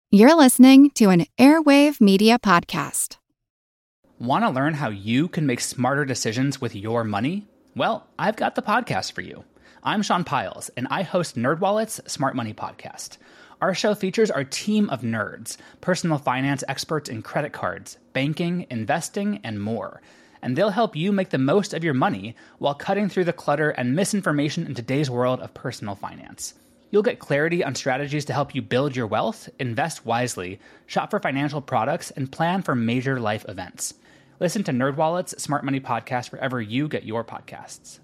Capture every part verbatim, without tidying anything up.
You're listening to an Airwave Media Podcast. Want to learn how you can make smarter decisions with your money? Well, I've got the podcast for you. I'm Sean Piles, and I host NerdWallet's Smart Money Podcast. Our show features our team of nerds, personal finance experts in credit cards, banking, investing, and more. And they'll help you make the most of your money while cutting through the clutter and misinformation in today's world of personal finance. You'll get clarity on strategies to help you build your wealth, invest wisely, shop for financial products, and plan for major life events. Listen to NerdWallet's Smart Money Podcast wherever you get your podcasts.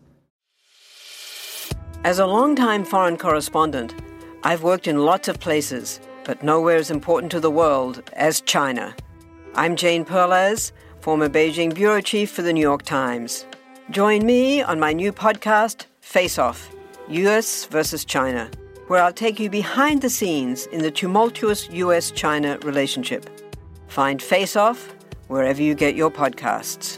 As a longtime foreign correspondent, I've worked in lots of places, but nowhere as important to the world as China. I'm Jane Perlez, former Beijing bureau chief for the New York Times. Join me on my new podcast, Face Off, U S versus China, where I'll take you behind the scenes in the tumultuous U S China relationship. Find Face Off wherever you get your podcasts.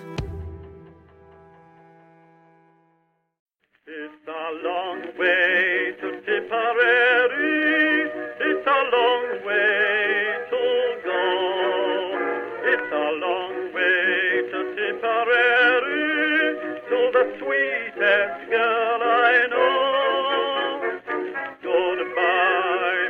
It's a long way to Tipperary. It's a long way to go. It's a long way to Tipperary, to the sweetest girl I know. Goodbye,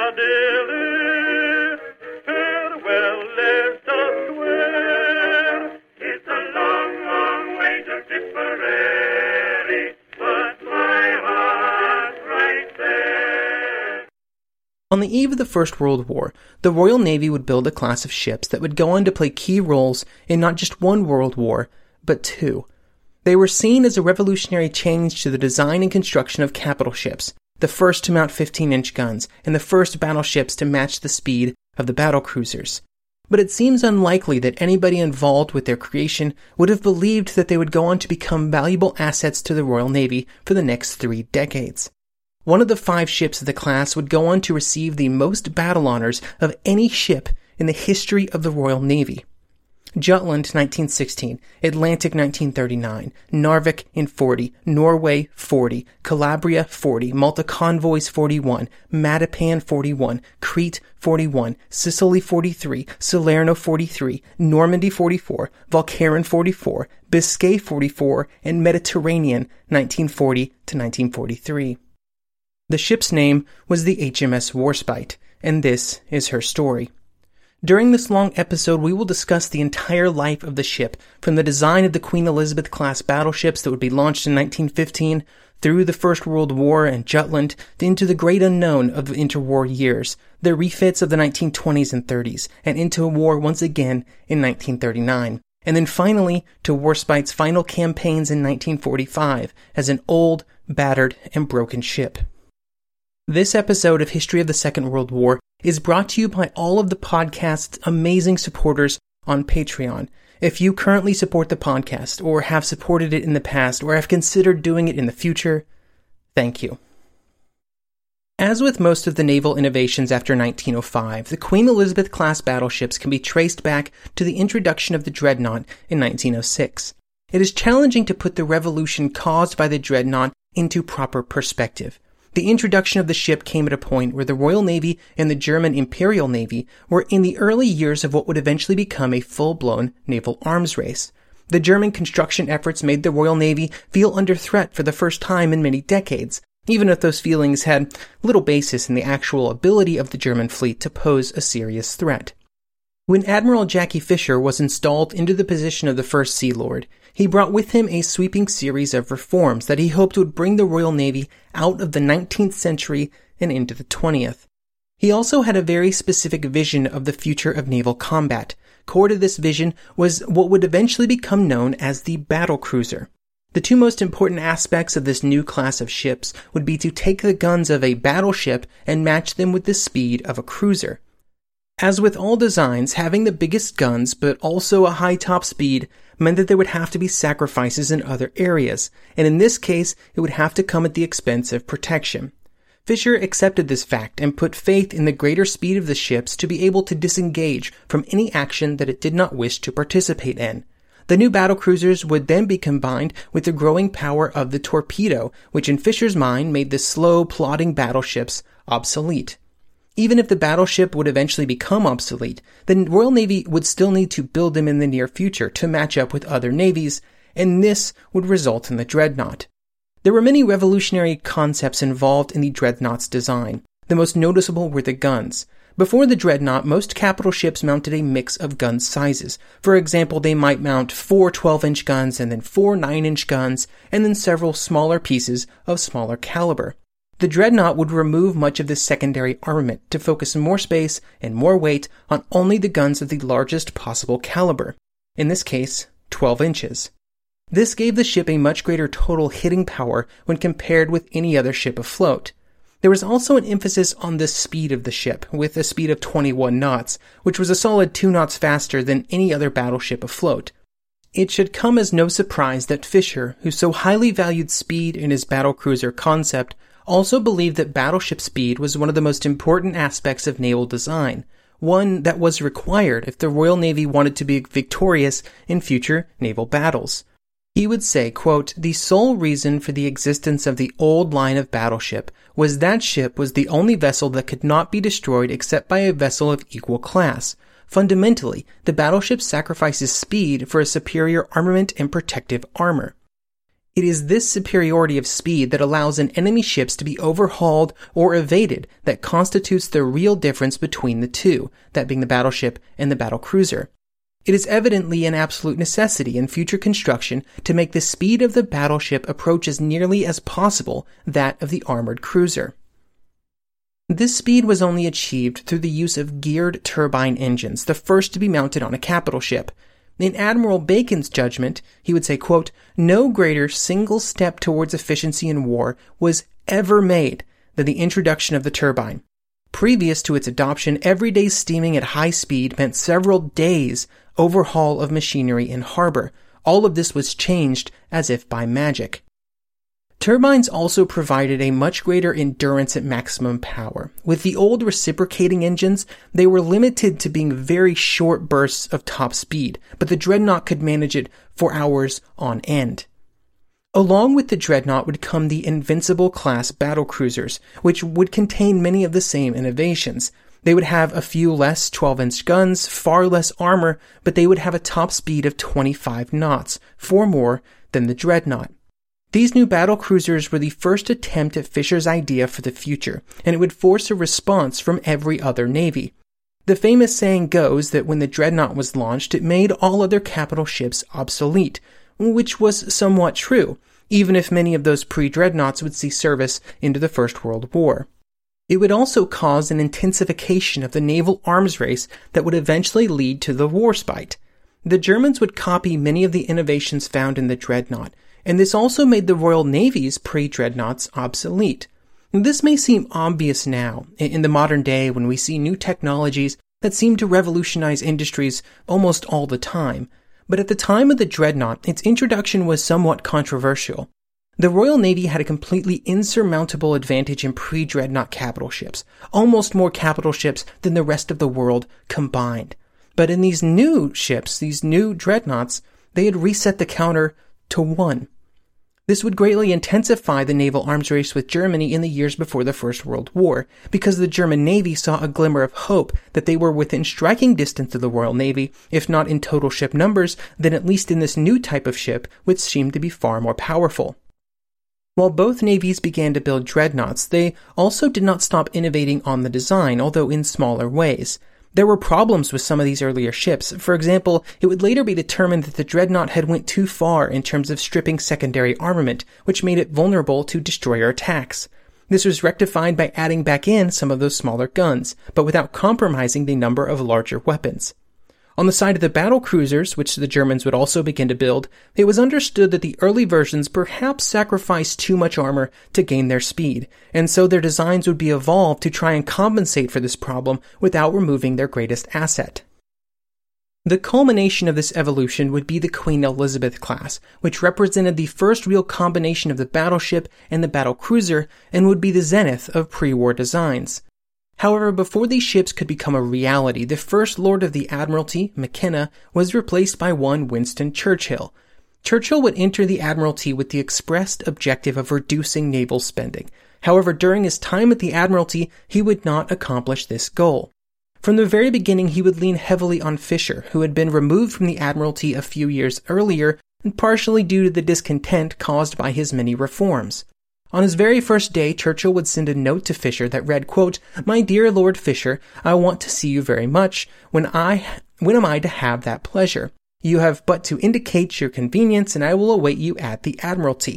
Piccadilly. Farewell, Leicester Square. It's a long, long way to Tipperary, but my heart's right there. On the eve of the First World War, the Royal Navy would build a class of ships that would go on to play key roles in not just one World War, but two. They were seen as a revolutionary change to the design and construction of capital ships, the first to mount fifteen-inch guns, and the first battleships to match the speed of the battlecruisers. But it seems unlikely that anybody involved with their creation would have believed that they would go on to become valuable assets to the Royal Navy for the next three decades. One of the five ships of the class would go on to receive the most battle honors of any ship in the history of the Royal Navy. Jutland, nineteen sixteen, Atlantic, nineteen thirty-nine, Narvik in forty, Norway, forty, Calabria, forty, Malta Convoys, forty-one, Matapan, forty-one, Crete, forty-one, Sicily, forty-three, Salerno, forty-three, Normandy, forty-four, Walcheren, forty-four, Biscay, forty-four, and Mediterranean, nineteen forty to nineteen forty-three. The ship's name was the H M S Warspite, and this is her story. During this long episode, we will discuss the entire life of the ship, from the design of the Queen Elizabeth-class battleships that would be launched in nineteen fifteen, through the First World War and Jutland, into the great unknown of the interwar years, the refits of the nineteen twenties and thirties, and into a war once again in nineteen thirty-nine, and then finally to Warspite's final campaigns in nineteen forty-five as an old, battered, and broken ship. This episode of History of the Second World War is brought to you by all of the podcast's amazing supporters on Patreon. If you currently support the podcast, or have supported it in the past, or have considered doing it in the future, thank you. As with most of the naval innovations after nineteen oh five, the Queen Elizabeth-class battleships can be traced back to the introduction of the Dreadnought in nineteen oh six. It is challenging to put the revolution caused by the Dreadnought into proper perspective. The introduction of the ship came at a point where the Royal Navy and the German Imperial Navy were in the early years of what would eventually become a full-blown naval arms race. The German construction efforts made the Royal Navy feel under threat for the first time in many decades, even if those feelings had little basis in the actual ability of the German fleet to pose a serious threat. When Admiral Jackie Fisher was installed into the position of the First Sea Lord, he brought with him a sweeping series of reforms that he hoped would bring the Royal Navy out of the nineteenth century and into the twentieth. He also had a very specific vision of the future of naval combat. Core to this vision was what would eventually become known as the battlecruiser. The two most important aspects of this new class of ships would be to take the guns of a battleship and match them with the speed of a cruiser. As with all designs, having the biggest guns but also a high top speed meant that there would have to be sacrifices in other areas, and in this case, it would have to come at the expense of protection. Fisher accepted this fact and put faith in the greater speed of the ships to be able to disengage from any action that it did not wish to participate in. The new battlecruisers would then be combined with the growing power of the torpedo, which in Fisher's mind made the slow, plodding battleships obsolete. Even if the battleship would eventually become obsolete, the Royal Navy would still need to build them in the near future to match up with other navies, and this would result in the dreadnought. There were many revolutionary concepts involved in the dreadnought's design. The most noticeable were the guns. Before the dreadnought, most capital ships mounted a mix of gun sizes. For example, they might mount four twelve-inch guns and then four nine-inch guns, and then several smaller pieces of smaller caliber. The dreadnought would remove much of this secondary armament to focus more space and more weight on only the guns of the largest possible caliber. In this case, twelve inches. This gave the ship a much greater total hitting power when compared with any other ship afloat. There was also an emphasis on the speed of the ship, with a speed of twenty-one knots, which was a solid two knots faster than any other battleship afloat. It should come as no surprise that Fisher, who so highly valued speed in his battlecruiser concept, also believed that battleship speed was one of the most important aspects of naval design, one that was required if the Royal Navy wanted to be victorious in future naval battles. He would say, quote, "The sole reason for the existence of the old line of battleship was that ship was the only vessel that could not be destroyed except by a vessel of equal class. Fundamentally, the battleship sacrifices speed for a superior armament and protective armor. It is this superiority of speed that allows an enemy ships to be overhauled or evaded that constitutes the real difference between the two, that being the battleship and the battlecruiser. It is evidently an absolute necessity in future construction to make the speed of the battleship approach as nearly as possible that of the armored cruiser." This speed was only achieved through the use of geared turbine engines, the first to be mounted on a capital ship. In Admiral Bacon's judgment, he would say, quote, "No greater single step towards efficiency in war was ever made than the introduction of the turbine. Previous to its adoption, everyday steaming at high speed meant several days overhaul of machinery in harbor. All of this was changed as if by magic." Turbines also provided a much greater endurance at maximum power. With the old reciprocating engines, they were limited to being very short bursts of top speed, but the dreadnought could manage it for hours on end. Along with the dreadnought would come the Invincible-class battlecruisers, which would contain many of the same innovations. They would have a few less twelve-inch guns, far less armor, but they would have a top speed of twenty-five knots, four more than the dreadnought. These new battlecruisers were the first attempt at Fisher's idea for the future, and it would force a response from every other navy. The famous saying goes that when the dreadnought was launched, it made all other capital ships obsolete, which was somewhat true, even if many of those pre-dreadnoughts would see service into the First World War. It would also cause an intensification of the naval arms race that would eventually lead to the Warspite. The Germans would copy many of the innovations found in the dreadnought, and this also made the Royal Navy's pre-dreadnoughts obsolete. This may seem obvious now, in the modern day when we see new technologies that seem to revolutionize industries almost all the time, but at the time of the dreadnought, its introduction was somewhat controversial. The Royal Navy had a completely insurmountable advantage in pre-dreadnought capital ships, almost more capital ships than the rest of the world combined. But in these new ships, these new dreadnoughts, they had reset the counter to one. This would greatly intensify the naval arms race with Germany in the years before the First World War, because the German Navy saw a glimmer of hope that they were within striking distance of the Royal Navy, if not in total ship numbers, then at least in this new type of ship, which seemed to be far more powerful. While both navies began to build dreadnoughts, they also did not stop innovating on the design, although in smaller ways. There were problems with some of these earlier ships. For example, it would later be determined that the dreadnought had went too far in terms of stripping secondary armament, which made it vulnerable to destroyer attacks. This was rectified by adding back in some of those smaller guns, but without compromising the number of larger weapons. On the side of the battlecruisers, which the Germans would also begin to build, it was understood that the early versions perhaps sacrificed too much armor to gain their speed, and so their designs would be evolved to try and compensate for this problem without removing their greatest asset. The culmination of this evolution would be the Queen Elizabeth class, which represented the first real combination of the battleship and the battlecruiser and would be the zenith of pre-war designs. However, before these ships could become a reality, the First Lord of the Admiralty, McKenna, was replaced by one Winston Churchill. Churchill would enter the Admiralty with the expressed objective of reducing naval spending. However, during his time at the Admiralty, he would not accomplish this goal. From the very beginning, he would lean heavily on Fisher, who had been removed from the Admiralty a few years earlier, and partially due to the discontent caused by his many reforms. On his very first day, Churchill would send a note to Fisher that read, quote, "My dear Lord Fisher, I want to see you very much. When I, when am I to have that pleasure? You have but to indicate your convenience, and I will await you at the Admiralty."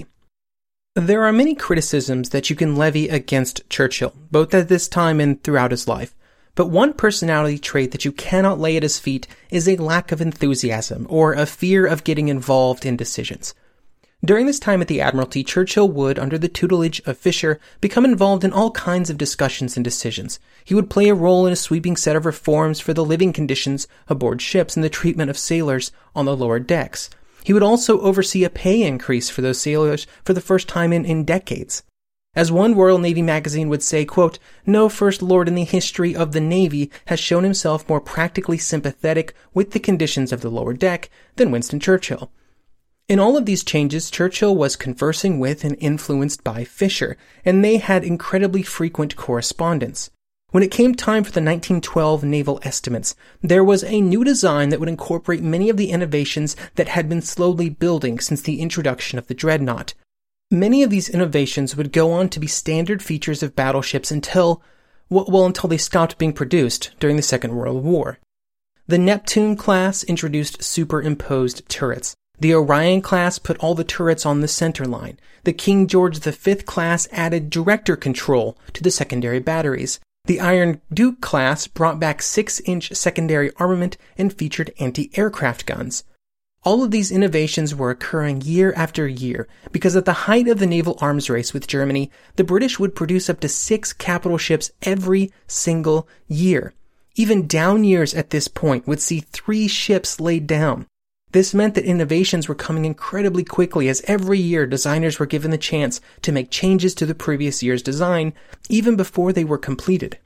There are many criticisms that you can levy against Churchill, both at this time and throughout his life. But one personality trait that you cannot lay at his feet is a lack of enthusiasm, or a fear of getting involved in decisions. During this time at the Admiralty, Churchill would, under the tutelage of Fisher, become involved in all kinds of discussions and decisions. He would play a role in a sweeping set of reforms for the living conditions aboard ships and the treatment of sailors on the lower decks. He would also oversee a pay increase for those sailors for the first time in, in decades. As one Royal Navy magazine would say, quote, "No First Lord in the history of the Navy has shown himself more practically sympathetic with the conditions of the lower deck than Winston Churchill." In all of these changes, Churchill was conversing with and influenced by Fisher, and they had incredibly frequent correspondence. When it came time for the nineteen twelve naval estimates, there was a new design that would incorporate many of the innovations that had been slowly building since the introduction of the dreadnought. Many of these innovations would go on to be standard features of battleships until, well, until they stopped being produced during the Second World War. The Neptune class introduced superimposed turrets. The Orion class put all the turrets on the center line. The King George the Fifth class added director control to the secondary batteries. The Iron Duke class brought back six-inch secondary armament and featured anti-aircraft guns. All of these innovations were occurring year after year because at the height of the naval arms race with Germany, the British would produce up to six capital ships every single year. Even down years at this point would see three ships laid down. This meant that innovations were coming incredibly quickly as every year designers were given the chance to make changes to the previous year's design, even before they were completed.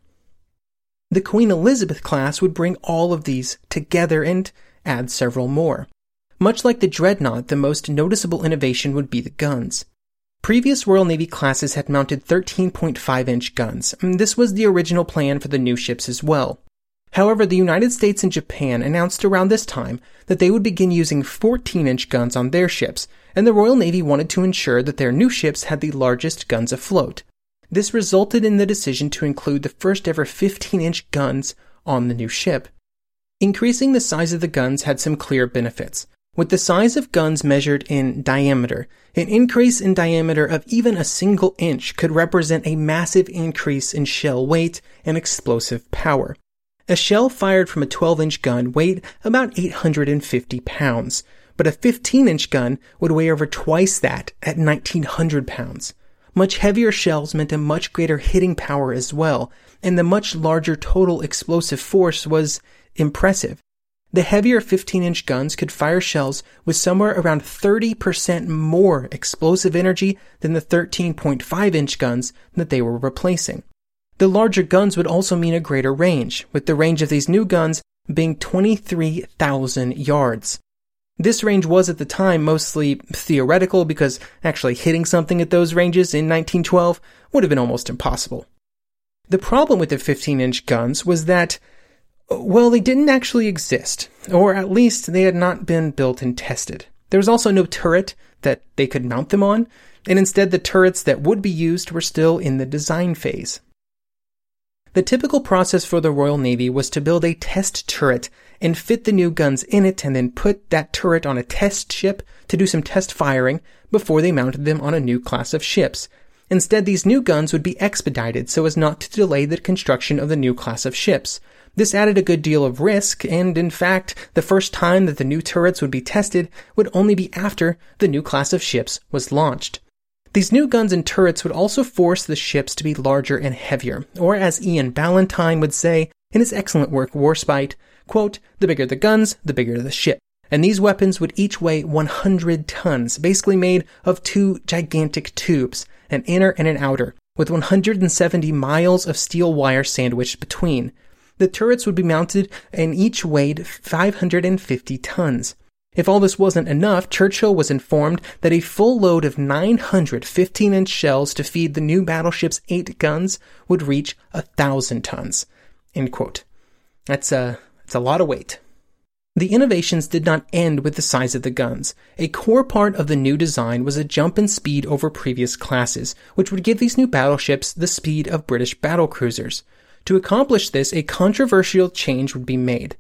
The Queen Elizabeth class would bring all of these together and add several more. Much like the Dreadnought, the most noticeable innovation would be the guns. Previous Royal Navy classes had mounted thirteen point five inch guns, and this was the original plan for the new ships as well. However, the United States and Japan announced around this time that they would begin using fourteen inch guns on their ships, and the Royal Navy wanted to ensure that their new ships had the largest guns afloat. This resulted in the decision to include the first ever fifteen inch guns on the new ship. Increasing the size of the guns had some clear benefits. With the size of guns measured in diameter, an increase in diameter of even a single inch could represent a massive increase in shell weight and explosive power. A shell fired from a twelve inch gun weighed about eight hundred fifty pounds, but a fifteen inch gun would weigh over twice that at nineteen hundred pounds. Much heavier shells meant a much greater hitting power as well, and the much larger total explosive force was impressive. The heavier fifteen inch guns could fire shells with somewhere around thirty percent more explosive energy than the thirteen point five inch guns that they were replacing. The larger guns would also mean a greater range, with the range of these new guns being twenty-three thousand yards. This range was at the time mostly theoretical because actually hitting something at those ranges in nineteen twelve would have been almost impossible. The problem with the fifteen inch guns was that, well, they didn't actually exist, or at least they had not been built and tested. There was also no turret that they could mount them on, and instead the turrets that would be used were still in the design phase. The typical process for the Royal Navy was to build a test turret and fit the new guns in it and then put that turret on a test ship to do some test firing before they mounted them on a new class of ships. Instead, these new guns would be expedited so as not to delay the construction of the new class of ships. This added a good deal of risk, and in fact, the first time that the new turrets would be tested would only be after the new class of ships was launched. These new guns and turrets would also force the ships to be larger and heavier, or as Ian Ballantyne would say in his excellent work Warspite, quote, "The bigger the guns, the bigger the ship." And these weapons would each weigh one hundred tons, basically made of two gigantic tubes, an inner and an outer, with one hundred seventy miles of steel wire sandwiched between. The turrets would be mounted and each weighed five hundred fifty tons. If all this wasn't enough, Churchill was informed that a full load of nine hundred fifteen-inch shells to feed the new battleship's eight guns would reach a thousand tons. End quote. That's a, that's a lot of weight. The innovations did not end with the size of the guns. A core part of the new design was a jump in speed over previous classes, which would give these new battleships the speed of British battlecruisers. To accomplish this, a controversial change would be made.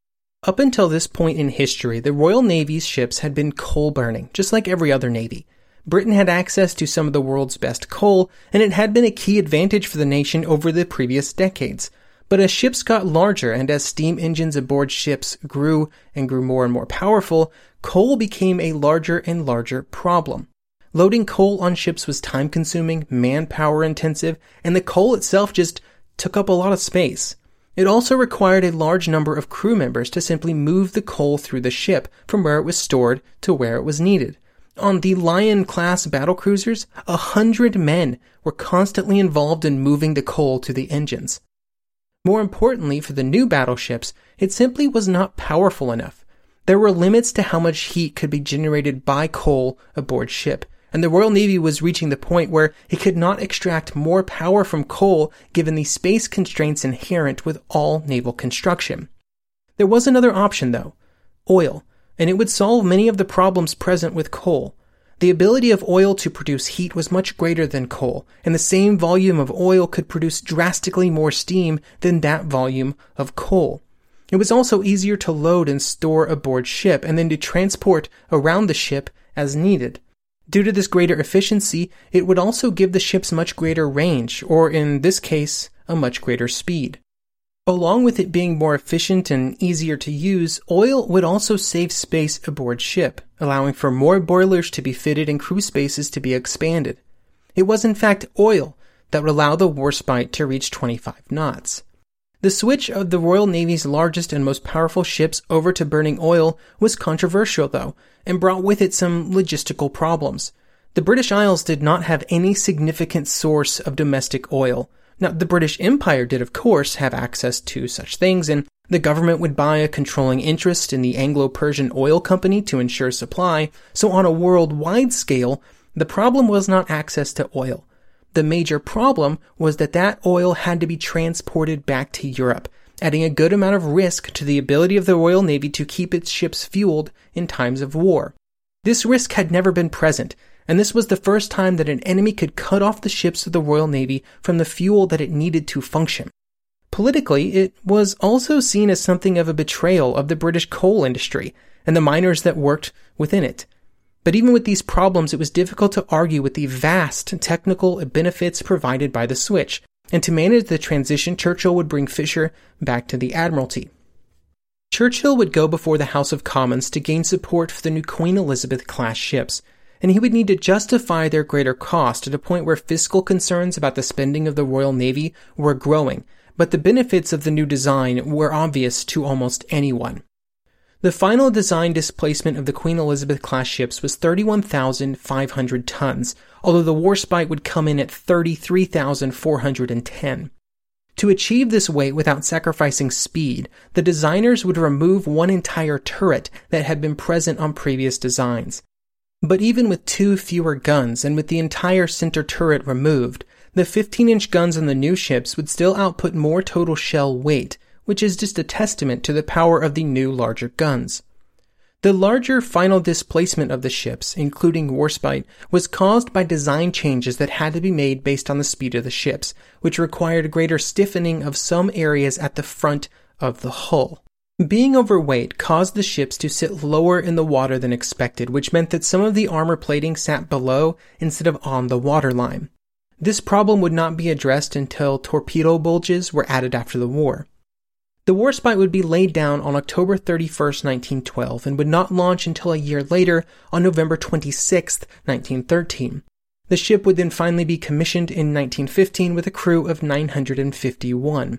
Up until this point in history, the Royal Navy's ships had been coal-burning, just like every other navy. Britain had access to some of the world's best coal, and it had been a key advantage for the nation over the previous decades. But as ships got larger and as steam engines aboard ships grew and grew more and more powerful, coal became a larger and larger problem. Loading coal on ships was time-consuming, manpower-intensive, and the coal itself just took up a lot of space. It also required a large number of crew members to simply move the coal through the ship from where it was stored to where it was needed. On the Lion-class battlecruisers, a hundred men were constantly involved in moving the coal to the engines. More importantly, for the new battleships, it simply was not powerful enough. There were limits to how much heat could be generated by coal aboard ship, and the Royal Navy was reaching the point where it could not extract more power from coal given the space constraints inherent with all naval construction. There was another option, though: oil, and it would solve many of the problems present with coal. The ability of oil to produce heat was much greater than coal, and the same volume of oil could produce drastically more steam than that volume of coal. It was also easier to load and store aboard ship and then to transport around the ship as needed. Due to this greater efficiency, it would also give the ships much greater range, or in this case, a much greater speed. Along with it being more efficient and easier to use, oil would also save space aboard ship, allowing for more boilers to be fitted and crew spaces to be expanded. It was in fact oil that would allow the Warspite to reach twenty-five knots. The switch of the Royal Navy's largest and most powerful ships over to burning oil was controversial, though, and brought with it some logistical problems. The British Isles did not have any significant source of domestic oil. Now, the British Empire did, of course, have access to such things, and the government would buy a controlling interest in the Anglo-Persian Oil Company to ensure supply, so on a worldwide scale, the problem was not access to oil. The major problem was that that oil had to be transported back to Europe, adding a good amount of risk to the ability of the Royal Navy to keep its ships fueled in times of war. This risk had never been present, and this was the first time that an enemy could cut off the ships of the Royal Navy from the fuel that it needed to function. Politically, it was also seen as something of a betrayal of the British coal industry and the miners that worked within it. But even with these problems, it was difficult to argue with the vast technical benefits provided by the switch, and to manage the transition, Churchill would bring Fisher back to the Admiralty. Churchill would go before the House of Commons to gain support for the new Queen Elizabeth-class ships, and he would need to justify their greater cost at a point where fiscal concerns about the spending of the Royal Navy were growing, but the benefits of the new design were obvious to almost anyone. The final design displacement of the Queen Elizabeth-class ships was thirty-one thousand five hundred tons, although the Warspite would come in at thirty-three thousand four hundred ten. To achieve this weight without sacrificing speed, the designers would remove one entire turret that had been present on previous designs. But even with two fewer guns and with the entire center turret removed, the fifteen-inch guns on the new ships would still output more total shell weight, which is just a testament to the power of the new larger guns. The larger final displacement of the ships, including Warspite, was caused by design changes that had to be made based on the speed of the ships, which required greater stiffening of some areas at the front of the hull. Being overweight caused the ships to sit lower in the water than expected, which meant that some of the armor plating sat below instead of on the waterline. This problem would not be addressed until torpedo bulges were added after the war. The Warspite would be laid down on October thirty-first, nineteen twelve, and would not launch until a year later on November twenty-sixth, nineteen thirteen. The ship would then finally be commissioned in nineteen fifteen with a crew of nine hundred fifty-one.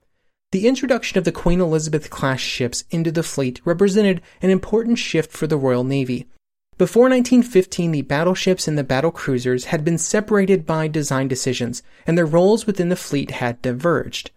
The introduction of the Queen Elizabeth-class ships into the fleet represented an important shift for the Royal Navy. Before nineteen fifteen, the battleships and the battlecruisers had been separated by design decisions, and their roles within the fleet had diverged.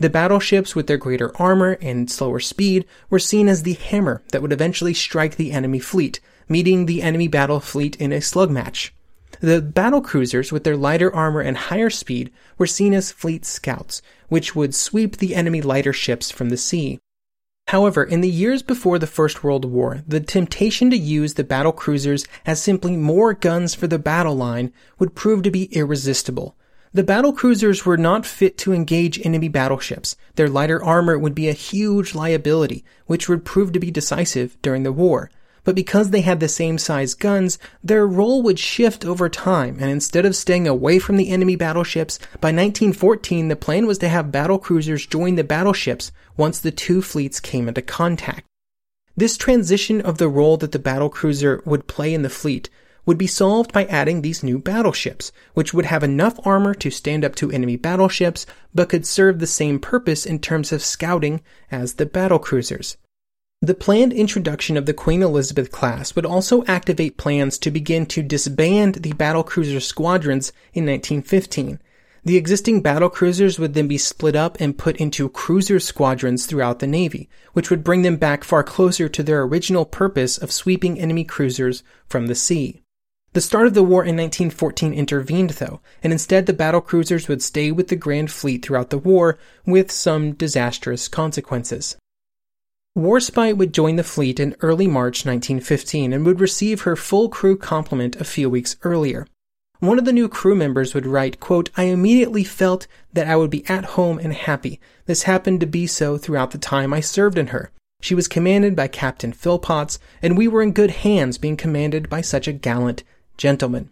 The battleships with their greater armor and slower speed were seen as the hammer that would eventually strike the enemy fleet, meeting the enemy battle fleet in a slug match. The battle cruisers with their lighter armor and higher speed were seen as fleet scouts, which would sweep the enemy lighter ships from the sea. However, in the years before the First World War, the temptation to use the battle cruisers as simply more guns for the battle line would prove to be irresistible. The battle cruisers were not fit to engage enemy battleships. Their lighter armor would be a huge liability, which would prove to be decisive during the war. But because they had the same size guns, their role would shift over time, and instead of staying away from the enemy battleships, by nineteen fourteen the plan was to have battle cruisers join the battleships once the two fleets came into contact. This transition of the role that the battle cruiser would play in the fleet would be solved by adding these new battleships, which would have enough armor to stand up to enemy battleships, but could serve the same purpose in terms of scouting as the battle cruisers. The planned introduction of the Queen Elizabeth class would also activate plans to begin to disband the battlecruiser squadrons in nineteen fifteen. The existing battlecruisers would then be split up and put into cruiser squadrons throughout the Navy, which would bring them back far closer to their original purpose of sweeping enemy cruisers from the sea. The start of the war in nineteen fourteen intervened, though, and instead the battlecruisers would stay with the Grand Fleet throughout the war, with some disastrous consequences. Warspite would join the fleet in early March nineteen fifteen and would receive her full crew complement a few weeks earlier. One of the new crew members would write, quote, "I immediately felt that I would be at home and happy. This happened to be so throughout the time I served in her. She was commanded by Captain Philpotts, and we were in good hands being commanded by such a gallant gentleman."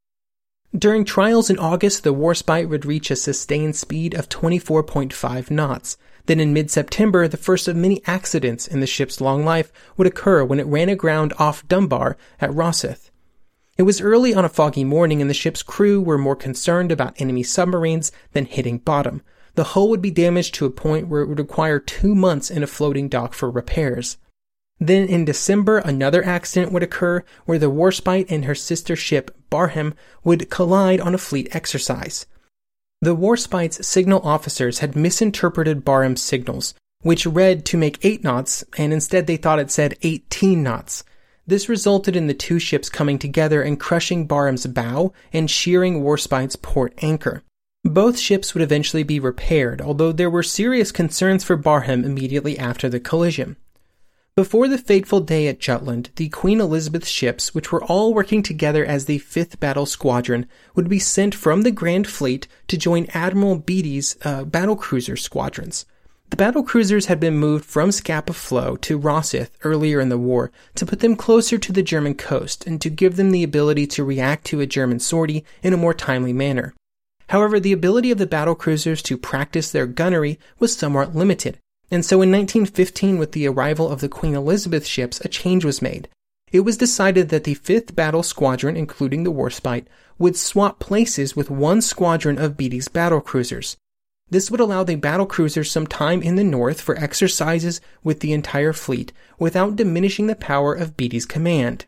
During trials in August, the Warspite would reach a sustained speed of twenty-four point five knots. Then in mid-September, the first of many accidents in the ship's long life would occur when it ran aground off Dunbar at Rosyth. It was early on a foggy morning and the ship's crew were more concerned about enemy submarines than hitting bottom. The hull would be damaged to a point where it would require two months in a floating dock for repairs. Then in December, another accident would occur where the Warspite and her sister ship, Barham, would collide on a fleet exercise. The Warspite's signal officers had misinterpreted Barham's signals, which read to make eight knots, and instead they thought it said eighteen knots. This resulted in the two ships coming together and crushing Barham's bow and shearing Warspite's port anchor. Both ships would eventually be repaired, although there were serious concerns for Barham immediately after the collision. Before the fateful day at Jutland, the Queen Elizabeth ships, which were all working together as the fifth Battle Squadron, would be sent from the Grand Fleet to join Admiral Beatty's uh, battlecruiser squadrons. The battlecruisers had been moved from Scapa Flow to Rosyth earlier in the war to put them closer to the German coast and to give them the ability to react to a German sortie in a more timely manner. However, the ability of the battlecruisers to practice their gunnery was somewhat limited. And so in nineteen fifteen, with the arrival of the Queen Elizabeth ships, a change was made. It was decided that the fifth Battle Squadron, including the Warspite, would swap places with one squadron of Beatty's battlecruisers. This would allow the battlecruisers some time in the north for exercises with the entire fleet, without diminishing the power of Beatty's command.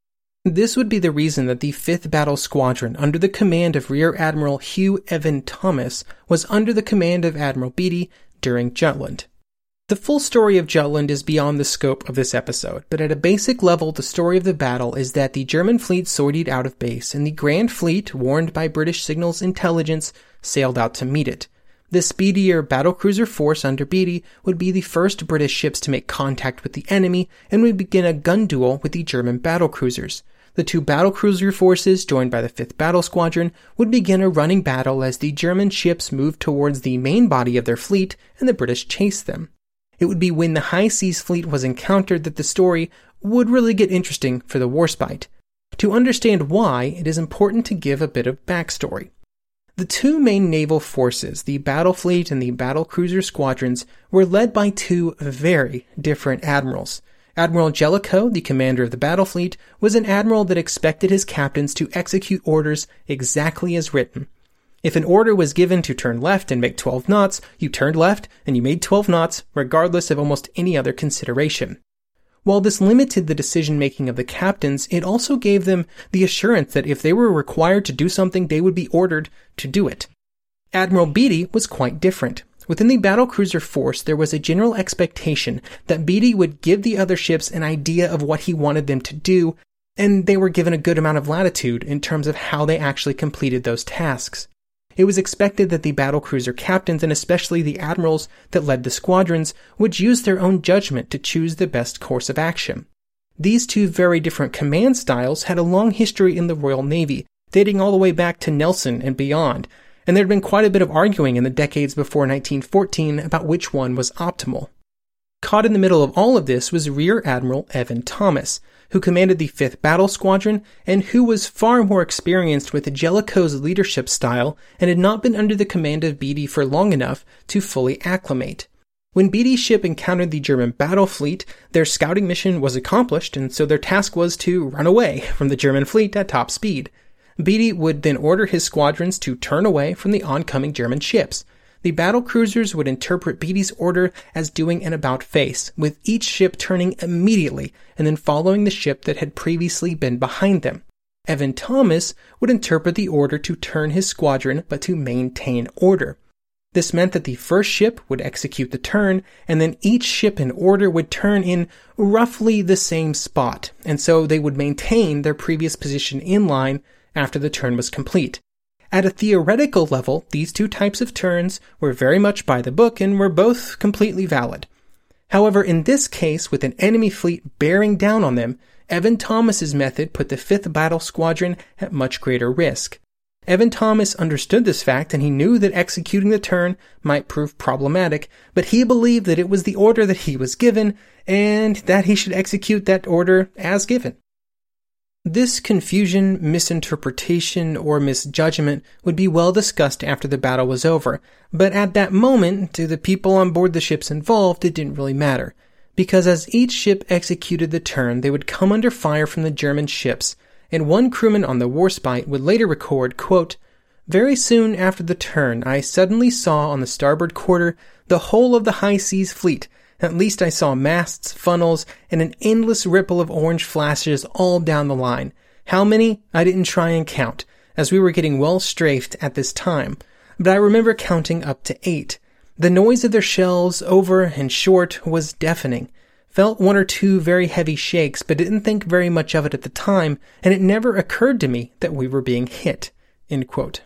This would be the reason that the fifth Battle Squadron, under the command of Rear Admiral Hugh Evan Thomas, was under the command of Admiral Beatty during Jutland. The full story of Jutland is beyond the scope of this episode, but at a basic level, the story of the battle is that the German fleet sortied out of base, and the Grand Fleet, warned by British signals intelligence, sailed out to meet it. The speedier battlecruiser force under Beatty would be the first British ships to make contact with the enemy, and would begin a gun duel with the German battlecruisers. The two battlecruiser forces, joined by the fifth Battle Squadron, would begin a running battle as the German ships moved towards the main body of their fleet, and the British chased them. It would be when the High Seas Fleet was encountered that the story would really get interesting for the Warspite. To understand why, it is important to give a bit of backstory. The two main naval forces, the Battle Fleet and the Battlecruiser Squadrons, were led by two very different admirals. Admiral Jellicoe, the commander of the Battle Fleet, was an admiral that expected his captains to execute orders exactly as written. If an order was given to turn left and make twelve knots, you turned left and you made twelve knots, regardless of almost any other consideration. While this limited the decision-making of the captains, it also gave them the assurance that if they were required to do something, they would be ordered to do it. Admiral Beatty was quite different. Within the battlecruiser force, there was a general expectation that Beatty would give the other ships an idea of what he wanted them to do, and they were given a good amount of latitude in terms of how they actually completed those tasks. It was expected that the battlecruiser captains, and especially the admirals that led the squadrons, would use their own judgment to choose the best course of action. These two very different command styles had a long history in the Royal Navy, dating all the way back to Nelson and beyond, and there had been quite a bit of arguing in the decades before nineteen fourteen about which one was optimal. Caught in the middle of all of this was Rear Admiral Evan Thomas, who commanded the fifth Battle Squadron and who was far more experienced with Jellicoe's leadership style and had not been under the command of Beatty for long enough to fully acclimate. When Beatty's ship encountered the German battle fleet, their scouting mission was accomplished, and so their task was to run away from the German fleet at top speed. Beatty would then order his squadrons to turn away from the oncoming German ships. The battle cruisers would interpret Beatty's order as doing an about-face, with each ship turning immediately and then following the ship that had previously been behind them. Evan Thomas would interpret the order to turn his squadron but to maintain order. This meant that the first ship would execute the turn, and then each ship in order would turn in roughly the same spot, and so they would maintain their previous position in line after the turn was complete. At a theoretical level, these two types of turns were very much by the book and were both completely valid. However, in this case, with an enemy fleet bearing down on them, Evan Thomas's method put the fifth Battle Squadron at much greater risk. Evan Thomas understood this fact, and he knew that executing the turn might prove problematic, but he believed that it was the order that he was given, and that he should execute that order as given. This confusion, misinterpretation, or misjudgment would be well discussed after the battle was over, but at that moment, to the people on board the ships involved, it didn't really matter, because as each ship executed the turn, they would come under fire from the German ships, and one crewman on the Warspite would later record, quote, "Very soon after the turn, I suddenly saw on the starboard quarter the whole of the high seas fleet. At least I saw masts, funnels, and an endless ripple of orange flashes all down the line. How many? I didn't try and count, as we were getting well strafed at this time, but I remember counting up to eight. The noise of their shells, over and short, was deafening. Felt one or two very heavy shakes, but didn't think very much of it at the time, and it never occurred to me that we were being hit." End quote.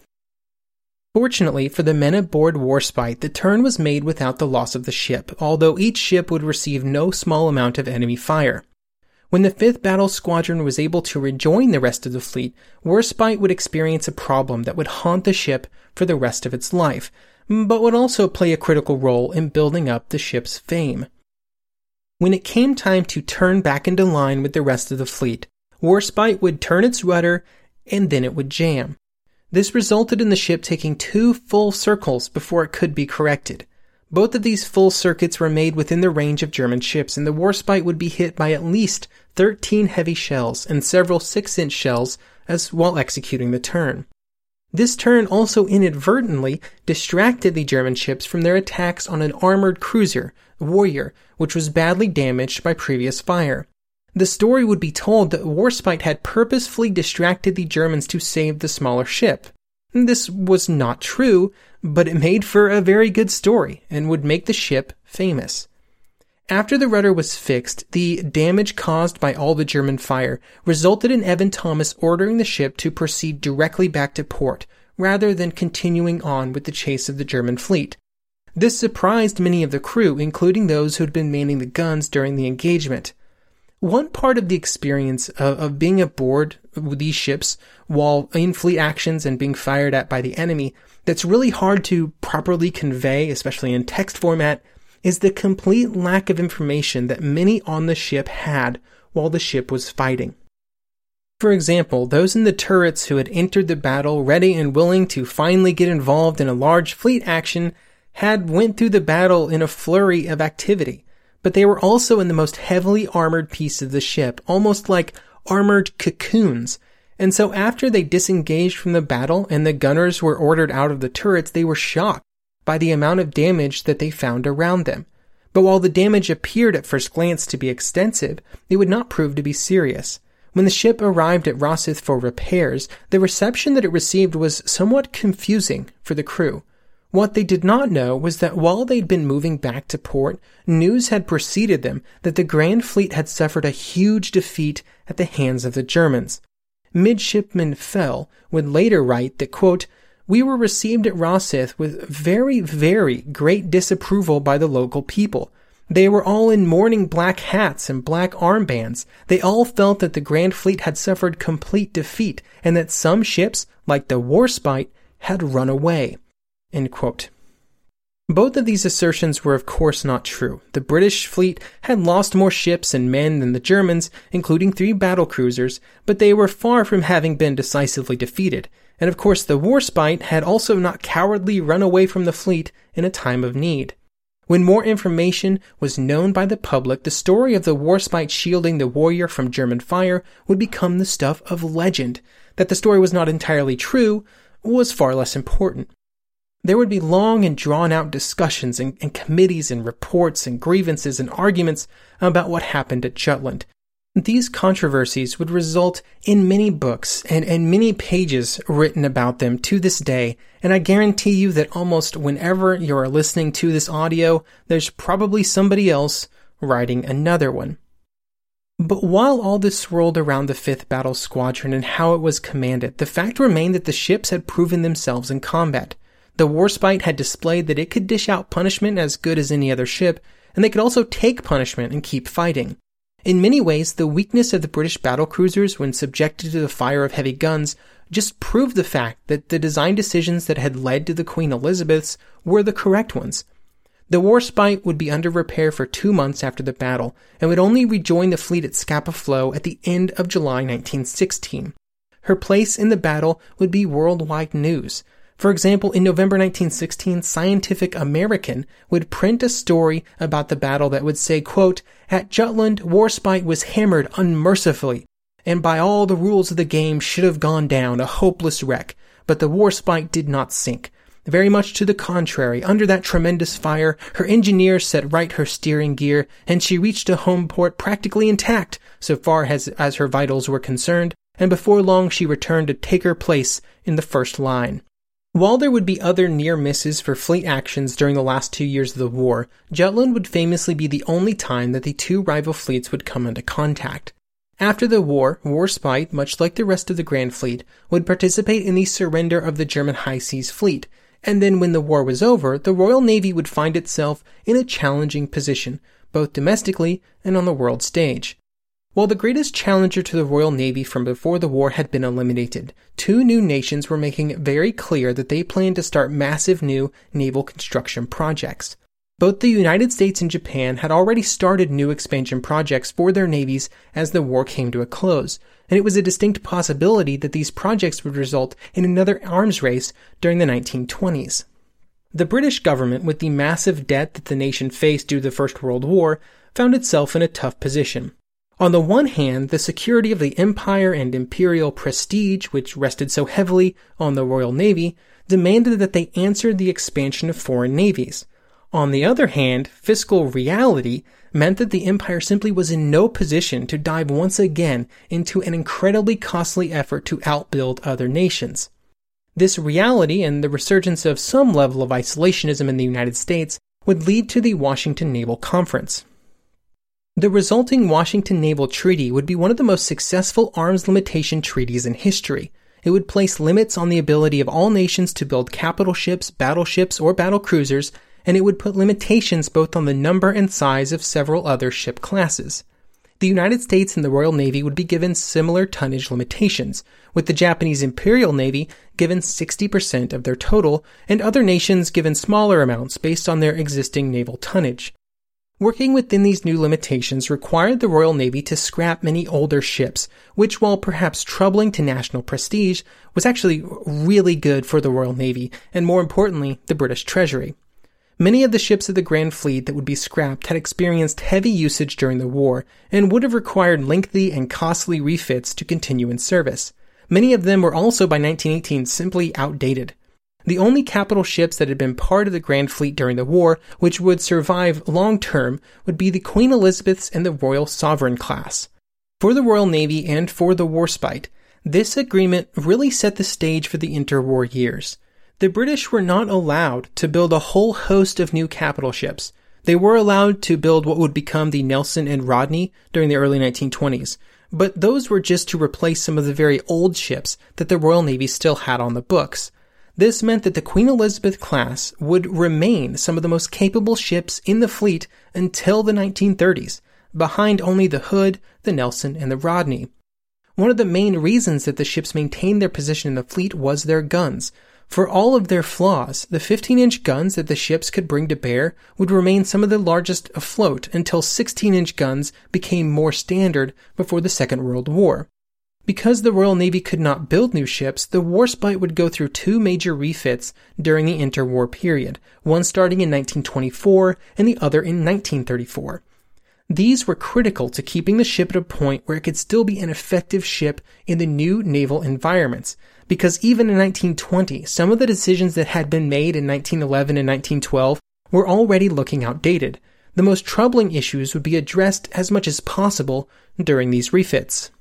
Fortunately for the men aboard Warspite, the turn was made without the loss of the ship, although each ship would receive no small amount of enemy fire. When the fifth Battle Squadron was able to rejoin the rest of the fleet, Warspite would experience a problem that would haunt the ship for the rest of its life, but would also play a critical role in building up the ship's fame. When it came time to turn back into line with the rest of the fleet, Warspite would turn its rudder, and then it would jam. This resulted in the ship taking two full circles before it could be corrected. Both of these full circuits were made within the range of German ships, and the Warspite would be hit by at least thirteen heavy shells and several six-inch shells as while executing the turn. This turn also inadvertently distracted the German ships from their attacks on an armored cruiser, Warrior, which was badly damaged by previous fire. The story would be told that Warspite had purposefully distracted the Germans to save the smaller ship. This was not true, but it made for a very good story and would make the ship famous. After the rudder was fixed, the damage caused by all the German fire resulted in Evan Thomas ordering the ship to proceed directly back to port, rather than continuing on with the chase of the German fleet. This surprised many of the crew, including those who had been manning the guns during the engagement. One part of the experience of, of being aboard these ships while in fleet actions and being fired at by the enemy that's really hard to properly convey, especially in text format, is the complete lack of information that many on the ship had while the ship was fighting. For example, those in the turrets who had entered the battle ready and willing to finally get involved in a large fleet action had went through the battle in a flurry of activity. But they were also in the most heavily armored piece of the ship, almost like armored cocoons. And so after they disengaged from the battle and the gunners were ordered out of the turrets, they were shocked by the amount of damage that they found around them. But while the damage appeared at first glance to be extensive, it would not prove to be serious. When the ship arrived at Rosyth for repairs, the reception that it received was somewhat confusing for the crew. What they did not know was that while they'd been moving back to port, news had preceded them that the Grand Fleet had suffered a huge defeat at the hands of the Germans. Midshipman Fell would later write that, quote, "We were received at Rosyth with very, very great disapproval by the local people. They were all in mourning black hats and black armbands. They all felt that the Grand Fleet had suffered complete defeat and that some ships, like the Warspite, had run away." End quote. Both of these assertions were of course not true. The British fleet had lost more ships and men than the Germans, including three battle cruisers, but they were far from having been decisively defeated. And of course the Warspite had also not cowardly run away from the fleet in a time of need. When more information was known by the public, the story of the Warspite shielding the Warrior from German fire would become the stuff of legend. That the story was not entirely true was far less important. There would be long and drawn-out discussions and, and committees and reports and grievances and arguments about what happened at Jutland. These controversies would result in many books and, and many pages written about them to this day, and I guarantee you that almost whenever you are listening to this audio, there's probably somebody else writing another one. But while all this swirled around the fifth Battle Squadron and how it was commanded, the fact remained that the ships had proven themselves in combat. The Warspite had displayed that it could dish out punishment as good as any other ship, and they could also take punishment and keep fighting. In many ways, the weakness of the British battlecruisers when subjected to the fire of heavy guns just proved the fact that the design decisions that had led to the Queen Elizabeths were the correct ones. The Warspite would be under repair for two months after the battle, and would only rejoin the fleet at Scapa Flow at the end of July nineteen sixteen. Her place in the battle would be worldwide news. For example, in November nineteen sixteen, Scientific American would print a story about the battle that would say, quote, "At Jutland, Warspite was hammered unmercifully, and by all the rules of the game should have gone down a hopeless wreck, but the Warspite did not sink. Very much to the contrary, under that tremendous fire, her engineers set right her steering gear, and she reached a home port practically intact, so far as, as her vitals were concerned, and before long she returned to take her place in the first line." While there would be other near misses for fleet actions during the last two years of the war, Jutland would famously be the only time that the two rival fleets would come into contact. After the war, Warspite, much like the rest of the Grand Fleet, would participate in the surrender of the German High Seas Fleet, and then when the war was over, the Royal Navy would find itself in a challenging position, both domestically and on the world stage. While the greatest challenger to the Royal Navy from before the war had been eliminated, two new nations were making it very clear that they planned to start massive new naval construction projects. Both the United States and Japan had already started new expansion projects for their navies as the war came to a close, and it was a distinct possibility that these projects would result in another arms race during the nineteen twenties. The British government, with the massive debt that the nation faced due to the First World War, found itself in a tough position. On the one hand, the security of the empire and imperial prestige, which rested so heavily on the Royal Navy, demanded that they answer the expansion of foreign navies. On the other hand, fiscal reality meant that the empire simply was in no position to dive once again into an incredibly costly effort to outbuild other nations. This reality and the resurgence of some level of isolationism in the United States would lead to the Washington Naval Conference. The resulting Washington Naval Treaty would be one of the most successful arms limitation treaties in history. It would place limits on the ability of all nations to build capital ships, battleships, or battle cruisers, and it would put limitations both on the number and size of several other ship classes. The United States and the Royal Navy would be given similar tonnage limitations, with the Japanese Imperial Navy given sixty percent of their total, and other nations given smaller amounts based on their existing naval tonnage. Working within these new limitations required the Royal Navy to scrap many older ships, which, while perhaps troubling to national prestige, was actually really good for the Royal Navy, and more importantly, the British Treasury. Many of the ships of the Grand Fleet that would be scrapped had experienced heavy usage during the war, and would have required lengthy and costly refits to continue in service. Many of them were also by nineteen eighteen simply outdated. The only capital ships that had been part of the Grand Fleet during the war, which would survive long-term, would be the Queen Elizabeths and the Royal Sovereign class. For the Royal Navy and for the Warspite, this agreement really set the stage for the interwar years. The British were not allowed to build a whole host of new capital ships. They were allowed to build what would become the Nelson and Rodney during the early nineteen twenties, but those were just to replace some of the very old ships that the Royal Navy still had on the books. This meant that the Queen Elizabeth class would remain some of the most capable ships in the fleet until the nineteen thirties, behind only the Hood, the Nelson, and the Rodney. One of the main reasons that the ships maintained their position in the fleet was their guns. For all of their flaws, the fifteen-inch guns that the ships could bring to bear would remain some of the largest afloat until sixteen-inch guns became more standard before the Second World War. Because the Royal Navy could not build new ships, the Warspite would go through two major refits during the interwar period, one starting in nineteen twenty-four and the other in nineteen thirty-four. These were critical to keeping the ship at a point where it could still be an effective ship in the new naval environments, because even in nineteen twenty, some of the decisions that had been made in nineteen eleven and nineteen twelve were already looking outdated. The most troubling issues would be addressed as much as possible during these refits.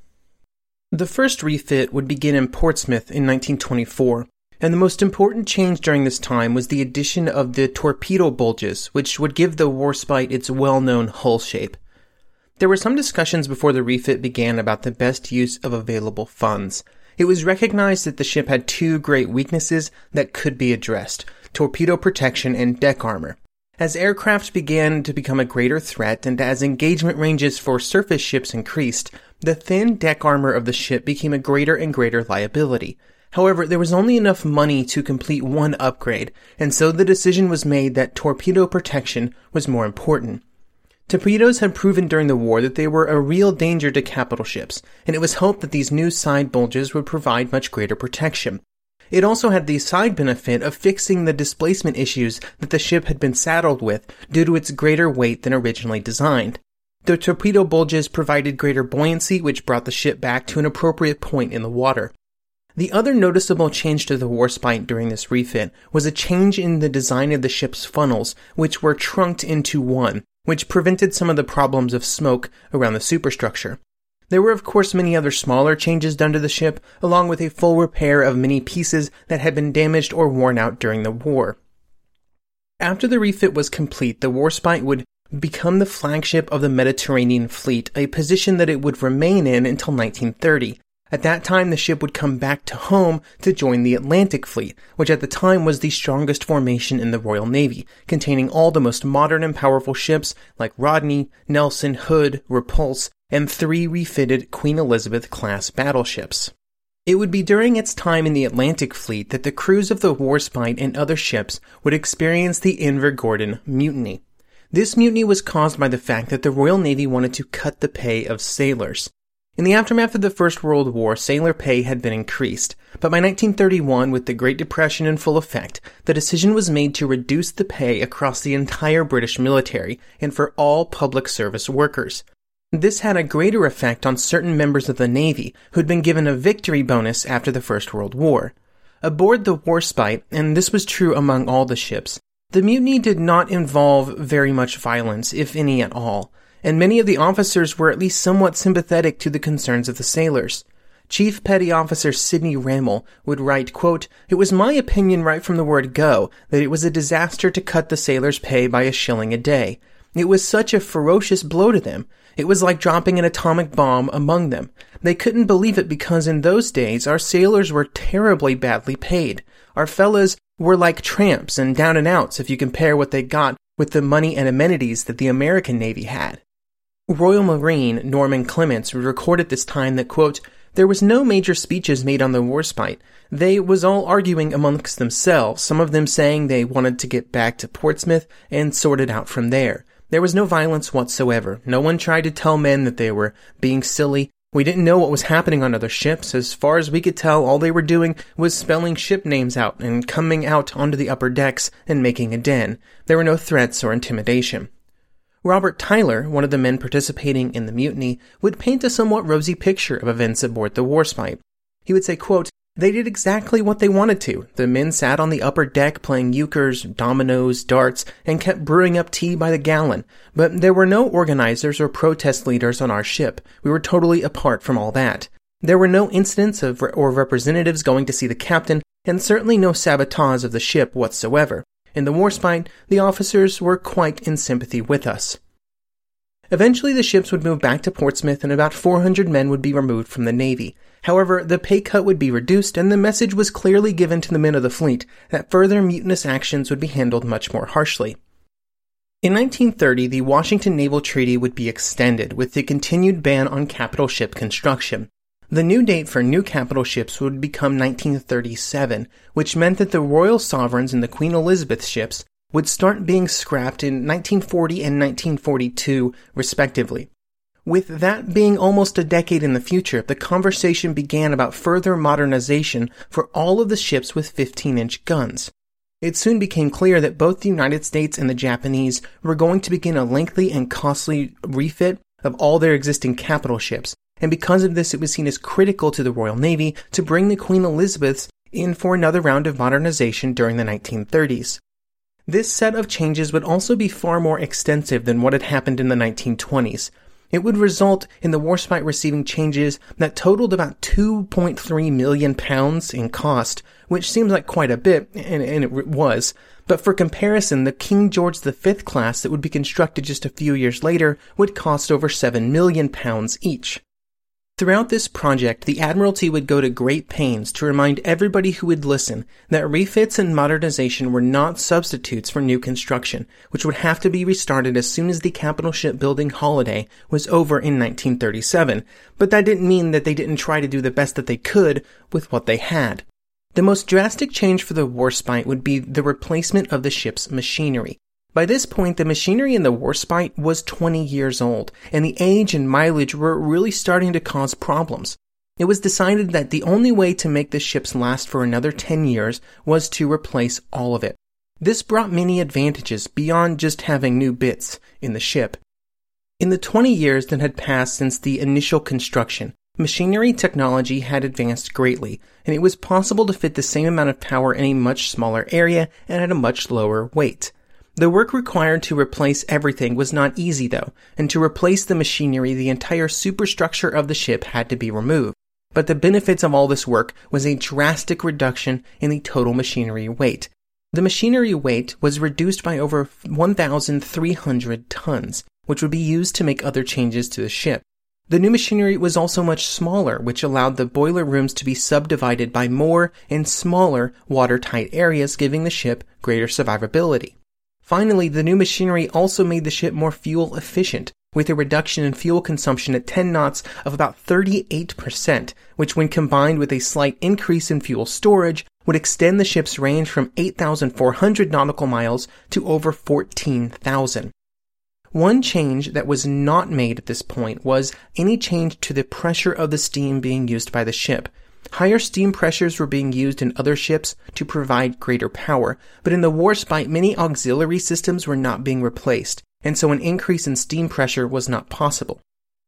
The first refit would begin in Portsmouth in nineteen twenty-four, and the most important change during this time was the addition of the torpedo bulges, which would give the Warspite its well-known hull shape. There were some discussions before the refit began about the best use of available funds. It was recognized that the ship had two great weaknesses that could be addressed: torpedo protection and deck armor. As aircraft began to become a greater threat and as engagement ranges for surface ships increased, the thin deck armor of the ship became a greater and greater liability. However, there was only enough money to complete one upgrade, and so the decision was made that torpedo protection was more important. Torpedoes had proven during the war that they were a real danger to capital ships, and it was hoped that these new side bulges would provide much greater protection. It also had the side benefit of fixing the displacement issues that the ship had been saddled with due to its greater weight than originally designed. The torpedo bulges provided greater buoyancy, which brought the ship back to an appropriate point in the water. The other noticeable change to the Warspite during this refit was a change in the design of the ship's funnels, which were trunked into one, which prevented some of the problems of smoke around the superstructure. There were of course many other smaller changes done to the ship, along with a full repair of many pieces that had been damaged or worn out during the war. After the refit was complete, the Warspite would become the flagship of the Mediterranean Fleet, a position that it would remain in until nineteen thirty. At that time, the ship would come back to home to join the Atlantic Fleet, which at the time was the strongest formation in the Royal Navy, containing all the most modern and powerful ships like Rodney, Nelson, Hood, Repulse, and three refitted Queen Elizabeth-class battleships. It would be during its time in the Atlantic Fleet that the crews of the Warspite and other ships would experience the Invergordon Mutiny. This mutiny was caused by the fact that the Royal Navy wanted to cut the pay of sailors. In the aftermath of the First World War, sailor pay had been increased, but by nineteen thirty-one, with the Great Depression in full effect, the decision was made to reduce the pay across the entire British military and for all public service workers. This had a greater effect on certain members of the Navy who'd been given a victory bonus after the First World War. Aboard the Warspite, and this was true among all the ships, the mutiny did not involve very much violence, if any at all, and many of the officers were at least somewhat sympathetic to the concerns of the sailors. Chief Petty Officer Sidney Ramel would write, quote, "It was my opinion right from the word go that it was a disaster to cut the sailors' pay by a shilling a day. It was such a ferocious blow to them. It was like dropping an atomic bomb among them. They couldn't believe it because in those days our sailors were terribly badly paid. Our fellows were like tramps and down and outs if you compare what they got with the money and amenities that the American Navy had." Royal Marine Norman Clements would record at this time that, quote, "There was no major speeches made on the Warspite. They was all arguing amongst themselves, some of them saying they wanted to get back to Portsmouth and sort it out from there. There was no violence whatsoever. No one tried to tell men that they were being silly. We didn't know what was happening on other ships. As far as we could tell, all they were doing was spelling ship names out and coming out onto the upper decks and making a den. There were no threats or intimidation." Robert Tyler, one of the men participating in the mutiny, would paint a somewhat rosy picture of events aboard the Warspite. He would say, quote, "They did exactly what they wanted to. The men sat on the upper deck playing euchres, dominoes, darts, and kept brewing up tea by the gallon. But there were no organizers or protest leaders on our ship. We were totally apart from all that. There were no incidents of or representatives going to see the captain, and certainly no sabotage of the ship whatsoever. In the Warspite, the officers were quite in sympathy with us. Eventually the ships would move back to Portsmouth and about four hundred men would be removed from the Navy. However, the pay cut would be reduced and the message was clearly given to the men of the fleet that further mutinous actions would be handled much more harshly. In nineteen thirty, the Washington Naval Treaty would be extended with the continued ban on capital ship construction. The new date for new capital ships would become nineteen thirty-seven, which meant that the Royal Sovereigns and the Queen Elizabeth ships would start being scrapped in nineteen forty and nineteen forty-two, respectively. With that being almost a decade in the future, the conversation began about further modernization for all of the ships with fifteen-inch guns. It soon became clear that both the United States and the Japanese were going to begin a lengthy and costly refit of all their existing capital ships, and because of this it was seen as critical to the Royal Navy to bring the Queen Elizabeths in for another round of modernization during the nineteen thirties. This set of changes would also be far more extensive than what had happened in the nineteen twenties. It would result in the Warspite receiving changes that totaled about two point three million pounds in cost, which seems like quite a bit, and, and it was. But for comparison, the King George the Fifth class that would be constructed just a few years later would cost over seven million pounds each. Throughout this project, the Admiralty would go to great pains to remind everybody who would listen that refits and modernization were not substitutes for new construction, which would have to be restarted as soon as the capital shipbuilding holiday was over in nineteen thirty-seven, but that didn't mean that they didn't try to do the best that they could with what they had. The most drastic change for the Warspite would be the replacement of the ship's machinery. By this point, the machinery in the Warspite was twenty years old, and the age and mileage were really starting to cause problems. It was decided that the only way to make the ships last for another ten years was to replace all of it. This brought many advantages beyond just having new bits in the ship. In the twenty years that had passed since the initial construction, machinery technology had advanced greatly, and it was possible to fit the same amount of power in a much smaller area and at a much lower weight. The work required to replace everything was not easy though, and to replace the machinery, the entire superstructure of the ship had to be removed. But the benefits of all this work was a drastic reduction in the total machinery weight. The machinery weight was reduced by over one thousand three hundred tons, which would be used to make other changes to the ship. The new machinery was also much smaller, which allowed the boiler rooms to be subdivided by more and smaller watertight areas, giving the ship greater survivability. Finally, the new machinery also made the ship more fuel efficient, with a reduction in fuel consumption at ten knots of about thirty-eight percent, which when combined with a slight increase in fuel storage, would extend the ship's range from eight thousand four hundred nautical miles to over fourteen thousand. One change that was not made at this point was any change to the pressure of the steam being used by the ship. Higher steam pressures were being used in other ships to provide greater power, but in the Warspite many auxiliary systems were not being replaced, and so an increase in steam pressure was not possible.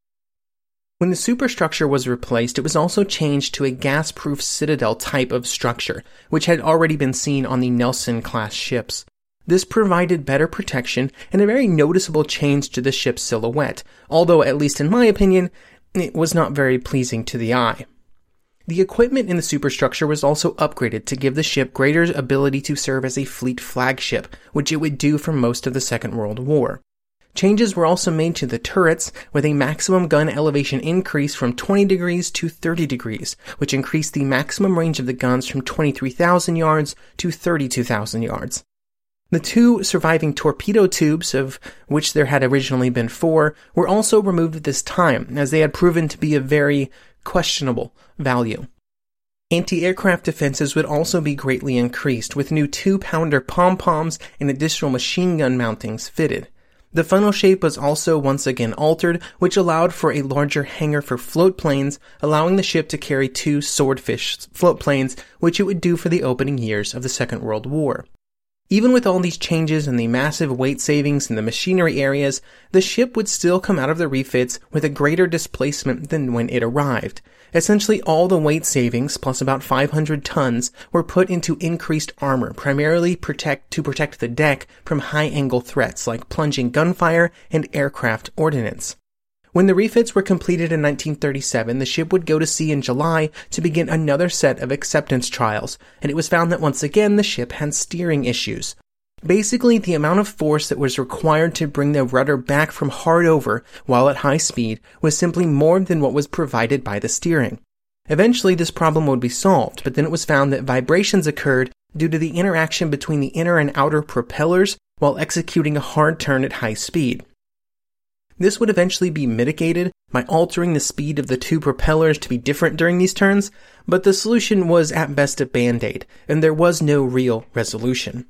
When the superstructure was replaced, it was also changed to a gas-proof citadel type of structure, which had already been seen on the Nelson-class ships. This provided better protection and a very noticeable change to the ship's silhouette, although, at least in my opinion, it was not very pleasing to the eye. The equipment in the superstructure was also upgraded to give the ship greater ability to serve as a fleet flagship, which it would do for most of the Second World War. Changes were also made to the turrets, with a maximum gun elevation increase from twenty degrees to thirty degrees, which increased the maximum range of the guns from twenty-three thousand yards to thirty-two thousand yards. The two surviving torpedo tubes, of which there had originally been four, were also removed at this time, as they had proven to be of very questionable value. Anti-aircraft defenses would also be greatly increased, with new two-pounder pom-poms and additional machine gun mountings fitted. The funnel shape was also once again altered, which allowed for a larger hangar for float planes, allowing the ship to carry two Swordfish float planes, which it would do for the opening years of the Second World War. Even with all these changes and the massive weight savings in the machinery areas, the ship would still come out of the refits with a greater displacement than when it arrived. Essentially all the weight savings, plus about five hundred tons, were put into increased armor, primarily protect to protect the deck from high-angle threats like plunging gunfire and aircraft ordnance. When the refits were completed in nineteen thirty-seven, the ship would go to sea in July to begin another set of acceptance trials, and it was found that once again the ship had steering issues. Basically, the amount of force that was required to bring the rudder back from hard over while at high speed was simply more than what was provided by the steering. Eventually, this problem would be solved, but then it was found that vibrations occurred due to the interaction between the inner and outer propellers while executing a hard turn at high speed. This would eventually be mitigated by altering the speed of the two propellers to be different during these turns, but the solution was at best a band-aid, and there was no real resolution.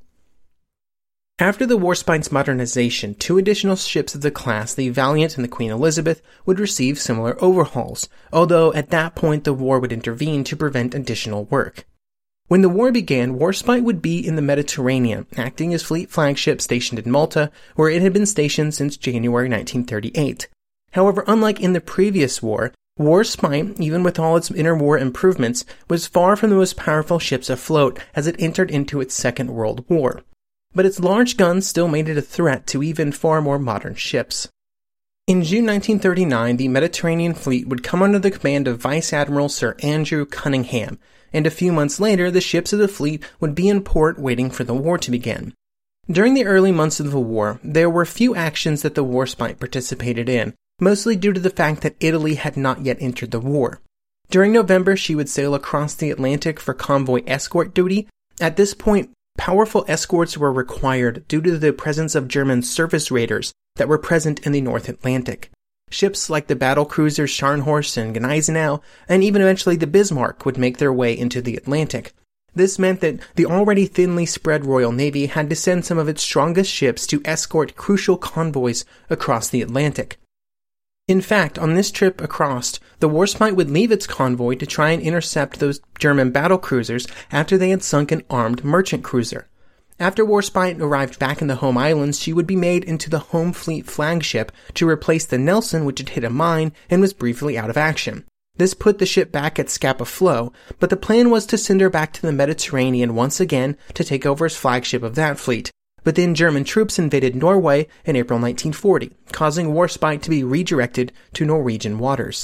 After the Warspite's modernization, two additional ships of the class, the Valiant and the Queen Elizabeth, would receive similar overhauls, although at that point the war would intervene to prevent additional work. When the war began, Warspite would be in the Mediterranean, acting as fleet flagship stationed in Malta, where it had been stationed since January nineteen thirty-eight. However, unlike in the previous war, Warspite, even with all its interwar improvements, was far from the most powerful ships afloat as it entered into its Second World War. But its large guns still made it a threat to even far more modern ships. In June nineteen thirty-nine, the Mediterranean fleet would come under the command of Vice Admiral Sir Andrew Cunningham, and a few months later the ships of the fleet would be in port waiting for the war to begin. During the early months of the war, there were few actions that the Warspite participated in, mostly due to the fact that Italy had not yet entered the war. During November, she would sail across the Atlantic for convoy escort duty. At this point, powerful escorts were required due to the presence of German surface raiders that were present in the North Atlantic. Ships like the battlecruisers Scharnhorst and Gneisenau, and even eventually the Bismarck, would make their way into the Atlantic. This meant that the already thinly spread Royal Navy had to send some of its strongest ships to escort crucial convoys across the Atlantic. In fact, on this trip across, the Warspite would leave its convoy to try and intercept those German battlecruisers after they had sunk an armed merchant cruiser. After Warspite arrived back in the home islands, she would be made into the home fleet flagship to replace the Nelson, which had hit a mine and was briefly out of action. This put the ship back at Scapa Flow, but the plan was to send her back to the Mediterranean once again to take over as flagship of that fleet. But then German troops invaded Norway in April nineteen forty, causing Warspite to be redirected to Norwegian waters.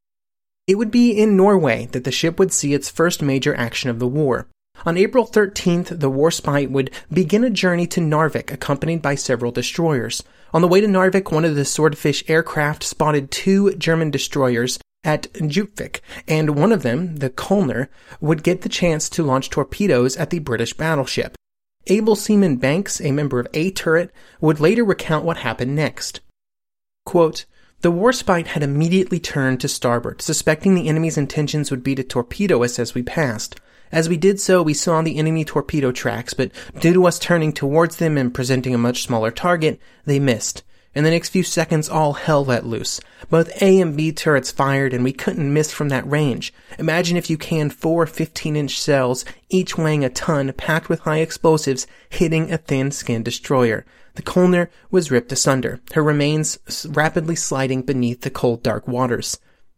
It would be in Norway that the ship would see its first major action of the war. On April thirteenth, the Warspite would begin a journey to Narvik, accompanied by several destroyers. On the way to Narvik, one of the Swordfish aircraft spotted two German destroyers at Djupvik, and one of them, the Kölner, would get the chance to launch torpedoes at the British battleship. Able Seaman Banks, a member of A Turret, would later recount what happened next. Quote, "The Warspite had immediately turned to starboard, suspecting the enemy's intentions would be to torpedo us as we passed. As we did so, we saw the enemy torpedo tracks, but due to us turning towards them and presenting a much smaller target, they missed. In the next few seconds, all hell let loose. Both A and B turrets fired, and we couldn't miss from that range. Imagine if you can four fifteen-inch cells, each weighing a ton, packed with high explosives, hitting a thin-skinned destroyer. The Kölner was ripped asunder, her remains rapidly sliding beneath the cold, dark waters."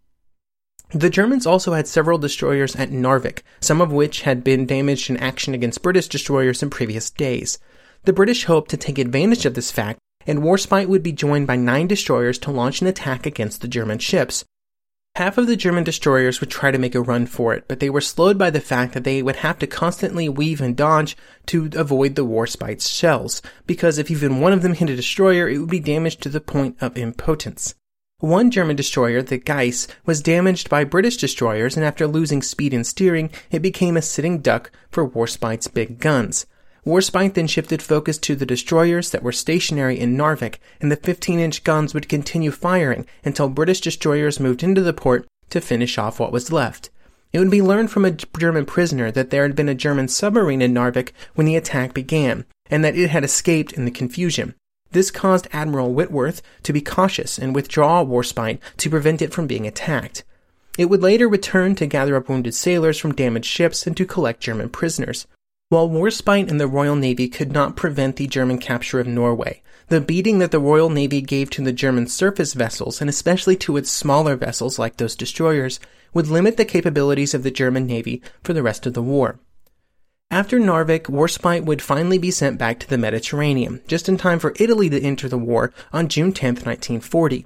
The Germans also had several destroyers at Narvik, some of which had been damaged in action against British destroyers in previous days. The British hoped to take advantage of this fact, and Warspite would be joined by nine destroyers to launch an attack against the German ships. Half of the German destroyers would try to make a run for it, but they were slowed by the fact that they would have to constantly weave and dodge to avoid the Warspite's shells, because if even one of them hit a destroyer, it would be damaged to the point of impotence. One German destroyer, the Geiss, was damaged by British destroyers, and after losing speed and steering, it became a sitting duck for Warspite's big guns. Warspite then shifted focus to the destroyers that were stationary in Narvik, and the fifteen-inch guns would continue firing until British destroyers moved into the port to finish off what was left. It would be learned from a German prisoner that there had been a German submarine in Narvik when the attack began, and that it had escaped in the confusion. This caused Admiral Whitworth to be cautious and withdraw Warspite to prevent it from being attacked. It would later return to gather up wounded sailors from damaged ships and to collect German prisoners. While Warspite and the Royal Navy could not prevent the German capture of Norway, the beating that the Royal Navy gave to the German surface vessels, and especially to its smaller vessels like those destroyers, would limit the capabilities of the German Navy for the rest of the war. After Narvik, Warspite would finally be sent back to the Mediterranean, just in time for Italy to enter the war on June tenth, nineteen forty.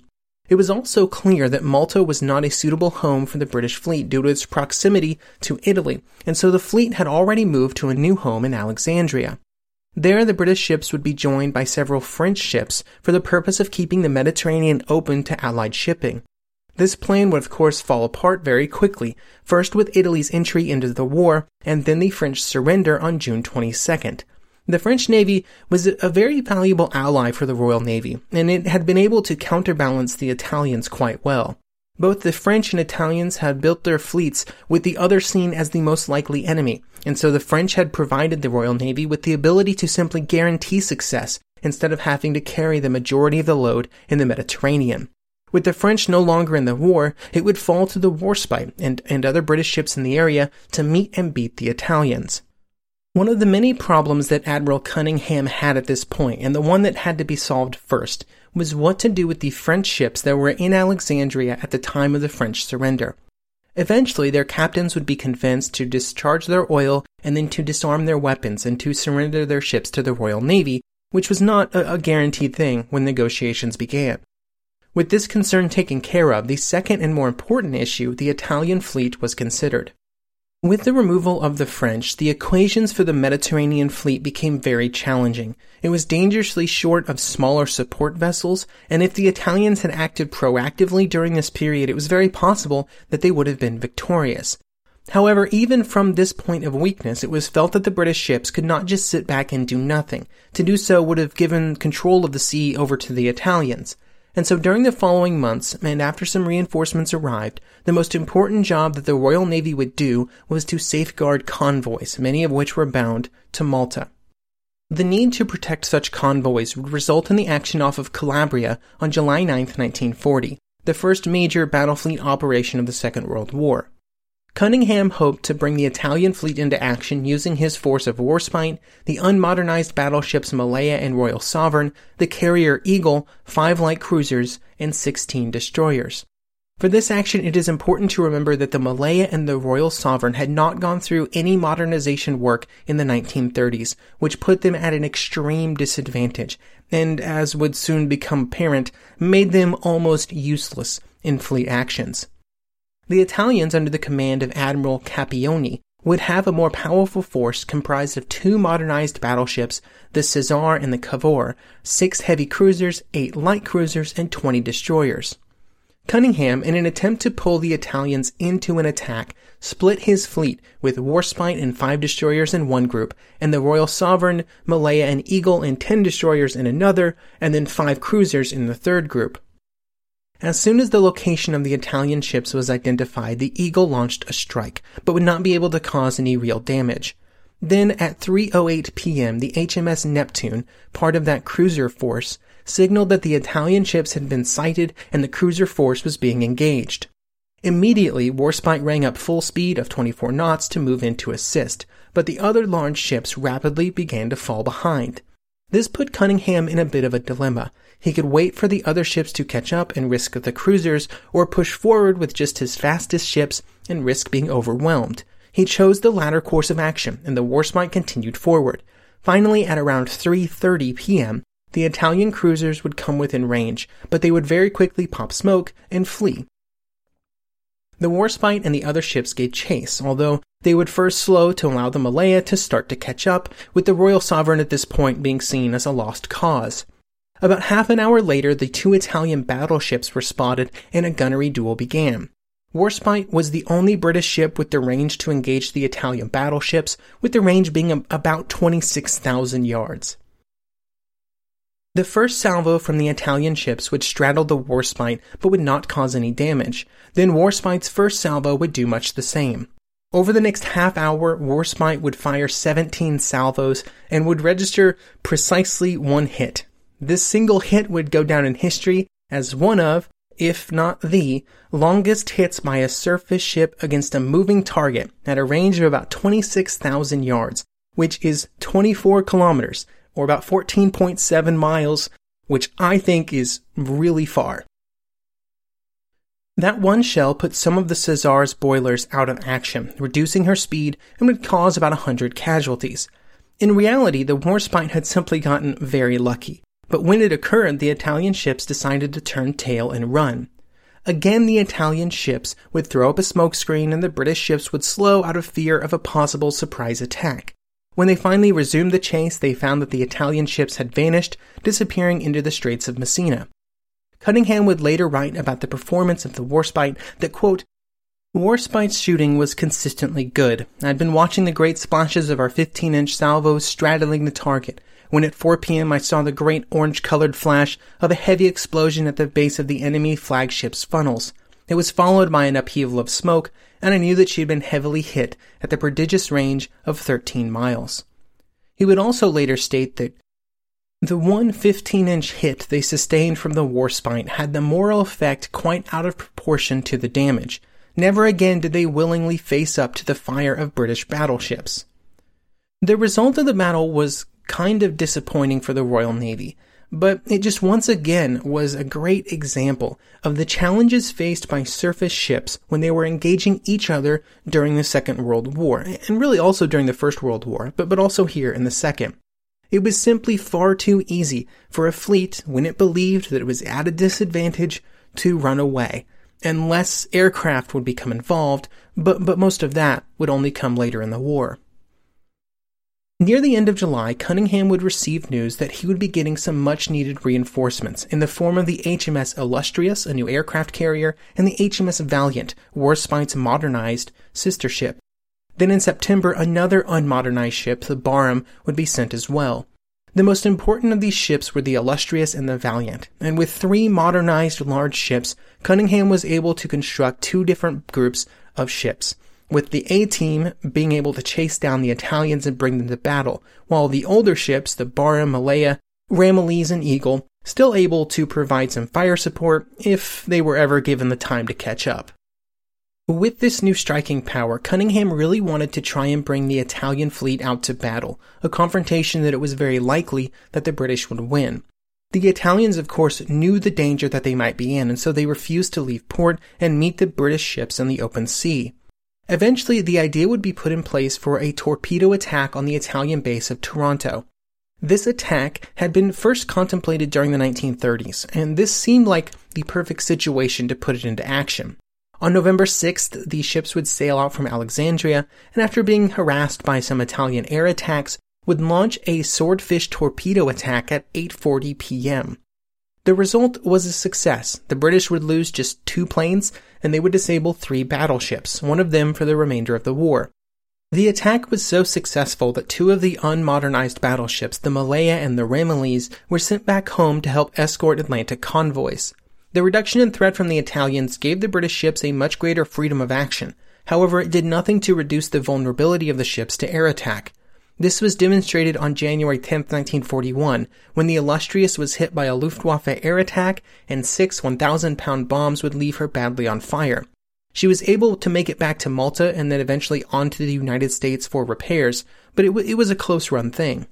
It was also clear that Malta was not a suitable home for the British fleet due to its proximity to Italy, and so the fleet had already moved to a new home in Alexandria. There, the British ships would be joined by several French ships for the purpose of keeping the Mediterranean open to Allied shipping. This plan would of course fall apart very quickly, first with Italy's entry into the war, and then the French surrender on June twenty-second. The French Navy was a very valuable ally for the Royal Navy, and it had been able to counterbalance the Italians quite well. Both the French and Italians had built their fleets with the other seen as the most likely enemy, and so the French had provided the Royal Navy with the ability to simply guarantee success instead of having to carry the majority of the load in the Mediterranean. With the French no longer in the war, it would fall to the Warspite and, and other British ships in the area to meet and beat the Italians. One of the many problems that Admiral Cunningham had at this point, and the one that had to be solved first, was what to do with the French ships that were in Alexandria at the time of the French surrender. Eventually, their captains would be convinced to discharge their oil and then to disarm their weapons and to surrender their ships to the Royal Navy, which was not a, a guaranteed thing when negotiations began. With this concern taken care of, the second and more important issue, the Italian fleet, was considered. With the removal of the French, the equations for the Mediterranean fleet became very challenging. It was dangerously short of smaller support vessels, and if the Italians had acted proactively during this period, it was very possible that they would have been victorious. However, even from this point of weakness, it was felt that the British ships could not just sit back and do nothing. To do so would have given control of the sea over to the Italians. And so during the following months, and after some reinforcements arrived, the most important job that the Royal Navy would do was to safeguard convoys, many of which were bound to Malta. The need to protect such convoys would result in the action off of Calabria on July ninth, nineteen forty, the first major battle fleet operation of the Second World War. Cunningham hoped to bring the Italian fleet into action using his force of Warspite, the unmodernized battleships Malaya and Royal Sovereign, the carrier Eagle, five light cruisers, and sixteen destroyers. For this action, it is important to remember that the Malaya and the Royal Sovereign had not gone through any modernization work in the nineteen thirties, which put them at an extreme disadvantage, and, as would soon become apparent, made them almost useless in fleet actions. The Italians, under the command of Admiral Capioni, would have a more powerful force comprised of two modernized battleships, the Cesar and the Cavour, six heavy cruisers, eight light cruisers, and twenty destroyers. Cunningham, in an attempt to pull the Italians into an attack, split his fleet with Warspite and five destroyers in one group, and the Royal Sovereign, Malaya, and Eagle and ten destroyers in another, and then five cruisers in the third group. As soon as the location of the Italian ships was identified, the Eagle launched a strike, but would not be able to cause any real damage. Then, at three oh eight p.m., the H M S Neptune, part of that cruiser force, signaled that the Italian ships had been sighted and the cruiser force was being engaged. Immediately, Warspite rang up full speed of twenty-four knots to move in to assist, but the other large ships rapidly began to fall behind. This put Cunningham in a bit of a dilemma. He could wait for the other ships to catch up and risk the cruisers, or push forward with just his fastest ships and risk being overwhelmed. He chose the latter course of action, and the Warspite continued forward. Finally, at around three thirty p.m., the Italian cruisers would come within range, but they would very quickly pop smoke and flee. The Warspite and the other ships gave chase, although they would first slow to allow the Malaya to start to catch up, with the Royal Sovereign at this point being seen as a lost cause. About half an hour later, the two Italian battleships were spotted and a gunnery duel began. Warspite was the only British ship with the range to engage the Italian battleships, with the range being about twenty-six thousand yards. The first salvo from the Italian ships would straddle the Warspite but would not cause any damage. Then Warspite's first salvo would do much the same. Over the next half hour, Warspite would fire seventeen salvos and would register precisely one hit. This single hit would go down in history as one of, if not the, longest hits by a surface ship against a moving target at a range of about twenty-six thousand yards, which is twenty-four kilometers, or about fourteen point seven miles, which I think is really far. That one shell put some of the Cesar's boilers out of action, reducing her speed, and would cause about one hundred casualties. In reality, the Warspite had simply gotten very lucky. But when it occurred, the Italian ships decided to turn tail and run. Again, the Italian ships would throw up a smokescreen and the British ships would slow out of fear of a possible surprise attack. When they finally resumed the chase, they found that the Italian ships had vanished, disappearing into the Straits of Messina. Cunningham would later write about the performance of the Warspite that, quote, "Warspite's shooting was consistently good. I'd been watching the great splashes of our fifteen-inch salvos straddling the target, when at four p.m. I saw the great orange-colored flash of a heavy explosion at the base of the enemy flagship's funnels. It was followed by an upheaval of smoke, and I knew that she had been heavily hit at the prodigious range of thirteen miles. He would also later state that the one fifteen-inch hit they sustained from the Warspite had the moral effect quite out of proportion to the damage. Never again did they willingly face up to the fire of British battleships. The result of the battle was kind of disappointing for the Royal Navy, but it just once again was a great example of the challenges faced by surface ships when they were engaging each other during the Second World War, and really also during the First World War, but, but also here in the Second. It was simply far too easy for a fleet, when it believed that it was at a disadvantage, to run away, and less aircraft would become involved, but, but most of that would only come later in the war. Near the end of July, Cunningham would receive news that he would be getting some much-needed reinforcements in the form of the H M S Illustrious, a new aircraft carrier, and the H M S Valiant, Warspite's modernized sister ship. Then in September, another unmodernized ship, the Barham, would be sent as well. The most important of these ships were the Illustrious and the Valiant, and with three modernized large ships, Cunningham was able to construct two different groups of ships, with the A-team being able to chase down the Italians and bring them to battle, while the older ships, the Barham, Malaya, Ramillies, and Eagle, still able to provide some fire support if they were ever given the time to catch up. With this new striking power, Cunningham really wanted to try and bring the Italian fleet out to battle, a confrontation that it was very likely that the British would win. The Italians, of course, knew the danger that they might be in, and so they refused to leave port and meet the British ships in the open sea. Eventually, the idea would be put in place for a torpedo attack on the Italian base of Taranto. This attack had been first contemplated during the nineteen thirties, and this seemed like the perfect situation to put it into action. On November sixth, the ships would sail out from Alexandria, and after being harassed by some Italian air attacks, would launch a swordfish torpedo attack at eight forty p.m. The result was a success. The British would lose just two planes, and they would disable three battleships, one of them for the remainder of the war. The attack was so successful that two of the unmodernized battleships, the Malaya and the Ramillies, were sent back home to help escort Atlantic convoys. The reduction in threat from the Italians gave the British ships a much greater freedom of action. However, it did nothing to reduce the vulnerability of the ships to air attack. This was demonstrated on January tenth, nineteen forty-one, when the Illustrious was hit by a Luftwaffe air attack and six one thousand pound bombs would leave her badly on fire. She was able to make it back to Malta and then eventually on to the United States for repairs, but it, w- it was a close-run thing.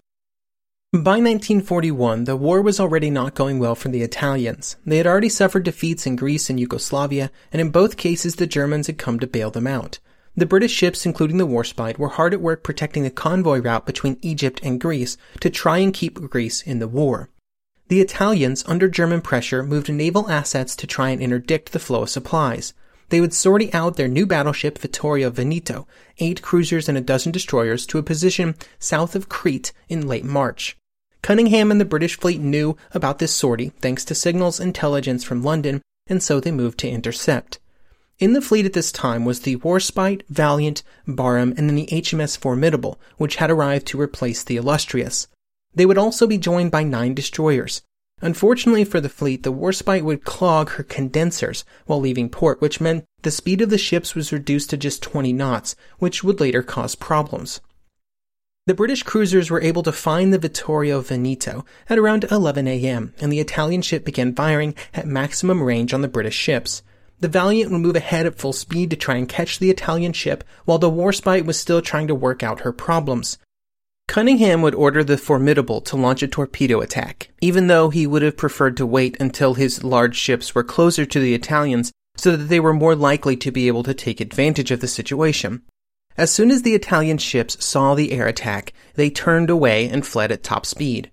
By nineteen forty-one, the war was already not going well for the Italians. They had already suffered defeats in Greece and Yugoslavia, and in both cases the Germans had come to bail them out. The British ships, including the Warspite, were hard at work protecting the convoy route between Egypt and Greece to try and keep Greece in the war. The Italians, under German pressure, moved naval assets to try and interdict the flow of supplies. They would sortie out their new battleship Vittorio Veneto, eight cruisers and a dozen destroyers, to a position south of Crete in late March. Cunningham and the British fleet knew about this sortie thanks to signals intelligence from London, and so they moved to intercept. In the fleet at this time was the Warspite, Valiant, Barham, and then the H M S Formidable, which had arrived to replace the Illustrious. They would also be joined by nine destroyers. Unfortunately for the fleet, the Warspite would clog her condensers while leaving port, which meant the speed of the ships was reduced to just twenty knots, which would later cause problems. The British cruisers were able to find the Vittorio Veneto at around eleven a.m., and the Italian ship began firing at maximum range on the British ships. The Valiant would move ahead at full speed to try and catch the Italian ship, while the Warspite was still trying to work out her problems. Cunningham would order the Formidable to launch a torpedo attack, even though he would have preferred to wait until his large ships were closer to the Italians so that they were more likely to be able to take advantage of the situation. As soon as the Italian ships saw the air attack, they turned away and fled at top speed.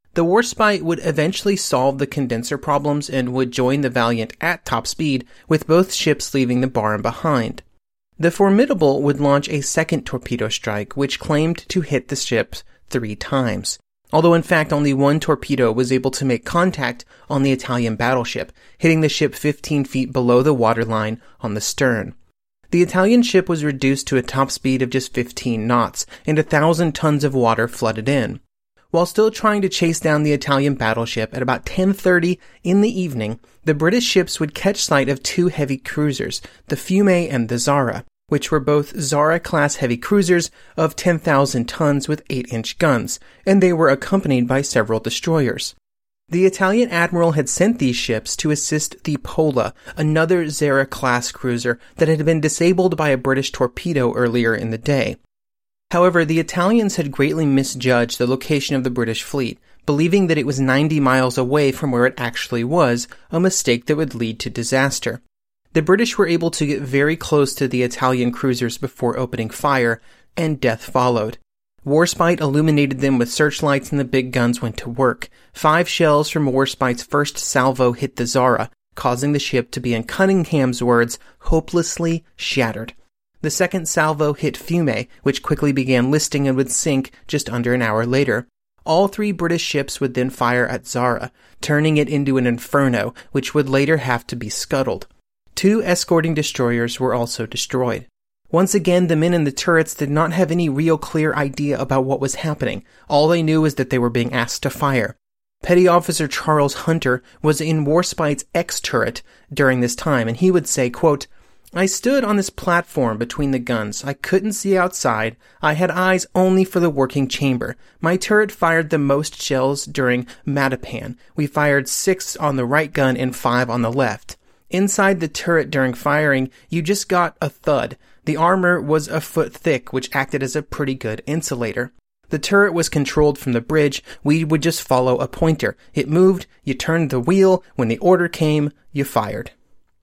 The Warspite would eventually solve the condenser problems and would join the Valiant at top speed, with both ships leaving the Barham behind. The Formidable would launch a second torpedo strike, which claimed to hit the ship three times, although in fact only one torpedo was able to make contact on the Italian battleship, hitting the ship fifteen feet below the waterline on the stern. The Italian ship was reduced to a top speed of just fifteen knots, and a thousand tons of water flooded in. While still trying to chase down the Italian battleship, at about ten thirty in the evening, the British ships would catch sight of two heavy cruisers, the Fiume and the Zara, which were both Zara-class heavy cruisers of ten thousand tons with eight inch guns, and they were accompanied by several destroyers. The Italian admiral had sent these ships to assist the Pola, another Zara-class cruiser that had been disabled by a British torpedo earlier in the day. However, the Italians had greatly misjudged the location of the British fleet, believing that it was ninety miles away from where it actually was, a mistake that would lead to disaster. The British were able to get very close to the Italian cruisers before opening fire, and death followed. Warspite illuminated them with searchlights and the big guns went to work. Five shells from Warspite's first salvo hit the Zara, causing the ship to be, in Cunningham's words, hopelessly shattered. The second salvo hit Fiume, which quickly began listing and would sink just under an hour later. All three British ships would then fire at Zara, turning it into an inferno, which would later have to be scuttled. Two escorting destroyers were also destroyed. Once again, the men in the turrets did not have any real clear idea about what was happening. All they knew was that they were being asked to fire. Petty Officer Charles Hunter was in Warspite's X turret during this time, and he would say, quote, "I stood on this platform between the guns. I couldn't see outside. I had eyes only for the working chamber. My turret fired the most shells during Matapan. We fired six on the right gun and five on the left. Inside the turret during firing, you just got a thud. The armor was a foot thick, which acted as a pretty good insulator. The turret was controlled from the bridge. We would just follow a pointer. It moved, you turned the wheel. When the order came, you fired."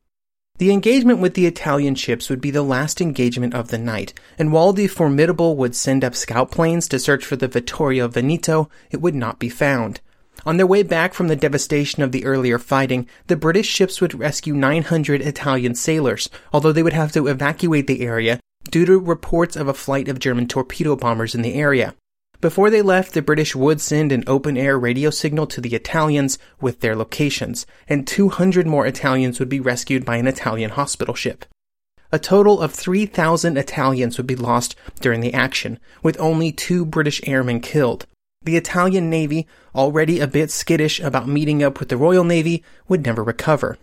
The engagement with the Italian ships would be the last engagement of the night, and while the Formidable would send up scout planes to search for the Vittorio Veneto, it would not be found. On their way back from the devastation of the earlier fighting, the British ships would rescue nine hundred Italian sailors, although they would have to evacuate the area due to reports of a flight of German torpedo bombers in the area. Before they left, the British would send an open-air radio signal to the Italians with their locations, and two hundred more Italians would be rescued by an Italian hospital ship. A total of three thousand Italians would be lost during the action, with only two British airmen killed. The Italian Navy, already a bit skittish about meeting up with the Royal Navy, would never recover.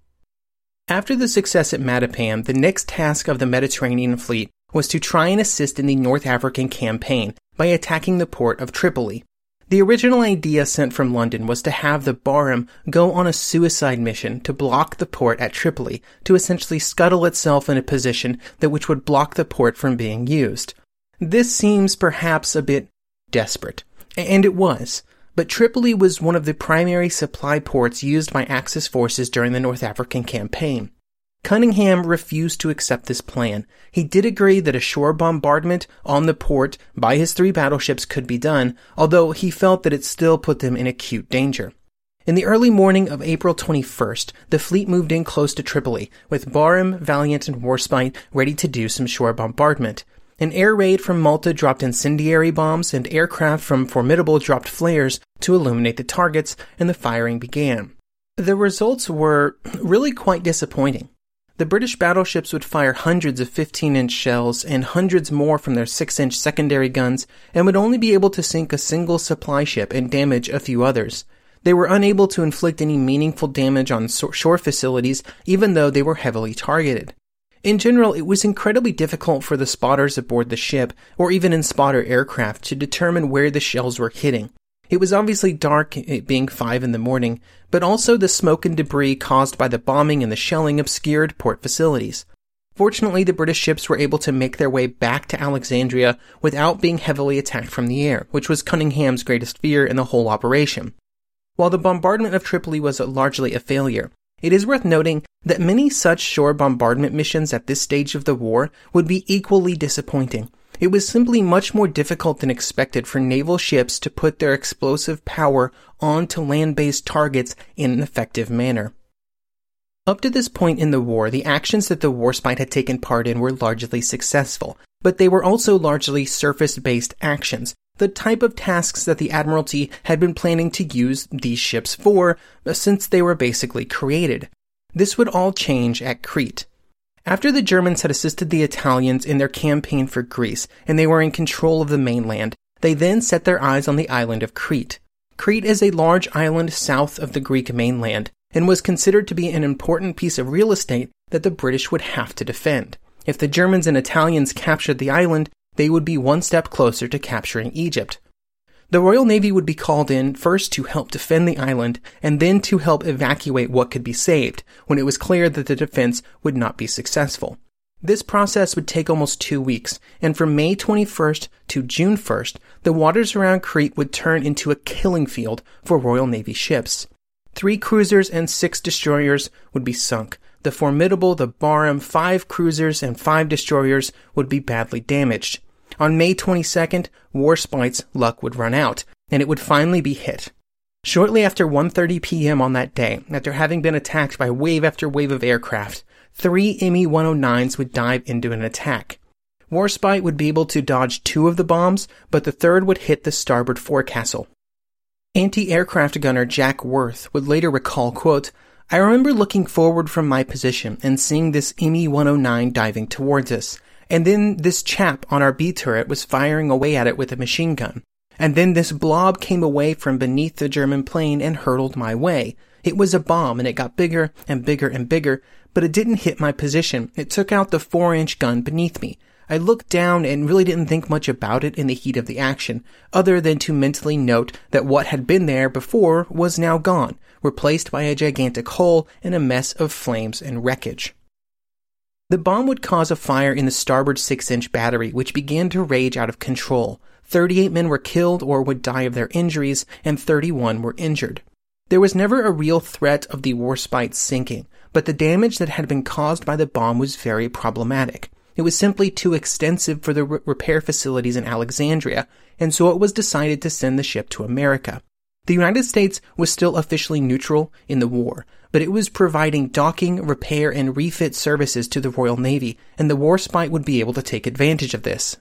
After the success at Matapan, the next task of the Mediterranean fleet was to try and assist in the North African campaign by attacking the port of Tripoli. The original idea sent from London was to have the Barham go on a suicide mission to block the port at Tripoli, to essentially scuttle itself in a position that which would block the port from being used. This seems perhaps a bit desperate, and it was, but Tripoli was one of the primary supply ports used by Axis forces during the North African campaign. Cunningham refused to accept this plan. He did agree that a shore bombardment on the port by his three battleships could be done, although he felt that it still put them in acute danger. In the early morning of April twenty-first, the fleet moved in close to Tripoli, with Barham, Valiant, and Warspite ready to do some shore bombardment. An air raid from Malta dropped incendiary bombs, and aircraft from Formidable dropped flares to illuminate the targets, and the firing began. The results were really quite disappointing. The British battleships would fire hundreds of fifteen inch shells and hundreds more from their six inch secondary guns, and would only be able to sink a single supply ship and damage a few others. They were unable to inflict any meaningful damage on shore facilities, even though they were heavily targeted. In general, it was incredibly difficult for the spotters aboard the ship, or even in spotter aircraft, to determine where the shells were hitting. It was obviously dark, it being five in the morning, but also the smoke and debris caused by the bombing and the shelling obscured port facilities. Fortunately, the British ships were able to make their way back to Alexandria without being heavily attacked from the air, which was Cunningham's greatest fear in the whole operation. While the bombardment of Tripoli was largely a failure, it is worth noting that many such shore bombardment missions at this stage of the war would be equally disappointing. It was simply much more difficult than expected for naval ships to put their explosive power onto land-based targets in an effective manner. Up to this point in the war, the actions that the Warspite had taken part in were largely successful, but they were also largely surface-based actions, the type of tasks that the Admiralty had been planning to use these ships for since they were basically created. This would all change at Crete. After the Germans had assisted the Italians in their campaign for Greece, and they were in control of the mainland, they then set their eyes on the island of Crete. Crete is a large island south of the Greek mainland, and was considered to be an important piece of real estate that the British would have to defend. If the Germans and Italians captured the island, they would be one step closer to capturing Egypt. The Royal Navy would be called in first to help defend the island, and then to help evacuate what could be saved, when it was clear that the defense would not be successful. This process would take almost two weeks, and from May twenty-first to June first, the waters around Crete would turn into a killing field for Royal Navy ships. Three cruisers and six destroyers would be sunk. The Formidable, the Barham, five cruisers, and five destroyers would be badly damaged. On May twenty-second, Warspite's luck would run out, and it would finally be hit. Shortly after one thirty p.m. on that day, after having been attacked by wave after wave of aircraft, three M E one oh nines would dive into an attack. Warspite would be able to dodge two of the bombs, but the third would hit the starboard forecastle. Anti-aircraft gunner Jack Worth would later recall, quote, "I remember looking forward from my position and seeing this M E one oh nine diving towards us. And then this chap on our B turret was firing away at it with a machine gun. And then this blob came away from beneath the German plane and hurtled my way. It was a bomb, and it got bigger and bigger and bigger, but it didn't hit my position. It took out the four-inch gun beneath me. I looked down and really didn't think much about it in the heat of the action, other than to mentally note that what had been there before was now gone, replaced by a gigantic hole and a mess of flames and wreckage." The bomb would cause a fire in the starboard six-inch battery, which began to rage out of control. thirty-eight men were killed or would die of their injuries, and thirty-one were injured. There was never a real threat of the Warspite sinking, but the damage that had been caused by the bomb was very problematic. It was simply too extensive for the re- repair facilities in Alexandria, and so it was decided to send the ship to America. The United States was still officially neutral in the war, but it was providing docking, repair, and refit services to the Royal Navy, and the Warspite would be able to take advantage of this.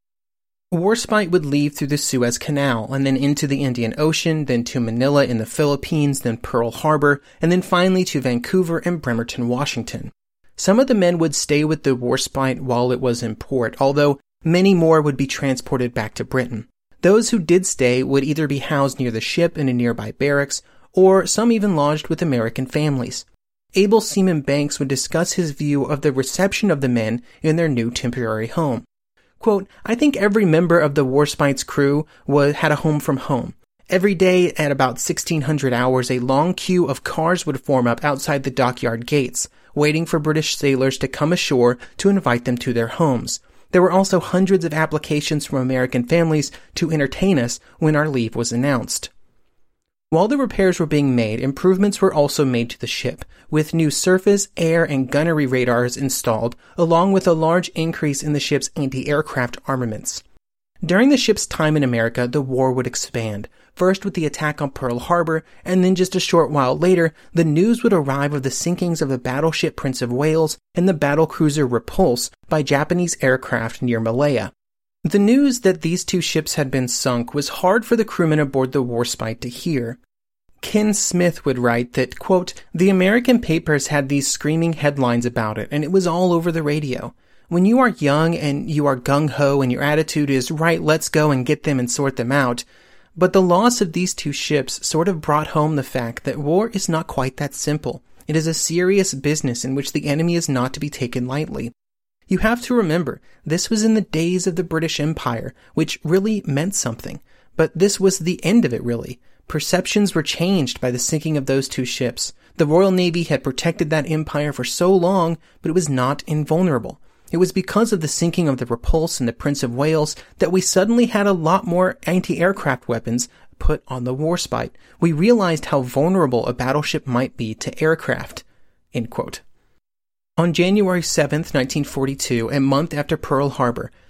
Warspite would leave through the Suez Canal, and then into the Indian Ocean, then to Manila in the Philippines, then Pearl Harbor, and then finally to Vancouver and Bremerton, Washington. Some of the men would stay with the Warspite while it was in port, although many more would be transported back to Britain. Those who did stay would either be housed near the ship in a nearby barracks, or some even lodged with American families. Able Seaman Banks would discuss his view of the reception of the men in their new temporary home. Quote, "I think every member of the Warspite's crew was, had a home from home. Every day at about sixteen hundred hours, a long queue of cars would form up outside the dockyard gates, waiting for British sailors to come ashore to invite them to their homes. There were also hundreds of applications from American families to entertain us when our leave was announced." While the repairs were being made, improvements were also made to the ship, with new surface, air, and gunnery radars installed, along with a large increase in the ship's anti-aircraft armaments. During the ship's time in America, the war would expand, first with the attack on Pearl Harbor, and then just a short while later, the news would arrive of the sinkings of the battleship Prince of Wales and the battlecruiser Repulse by Japanese aircraft near Malaya. The news that these two ships had been sunk was hard for the crewmen aboard the Warspite to hear. Ken Smith would write that, quote, "The American papers had these screaming headlines about it, and it was all over the radio. When you are young and you are gung-ho and your attitude is, right, let's go and get them and sort them out. But the loss of these two ships sort of brought home the fact that war is not quite that simple. It is a serious business in which the enemy is not to be taken lightly. You have to remember, this was in the days of the British Empire, which really meant something. But this was the end of it, really. Perceptions were changed by the sinking of those two ships. The Royal Navy had protected that empire for so long, but it was not invulnerable. It was because of the sinking of the Repulse and the Prince of Wales that we suddenly had a lot more anti-aircraft weapons put on the Warspite. We realized how vulnerable a battleship might be to aircraft." End quote. On January seventh, nineteen forty-two, a month after Pearl Harbor,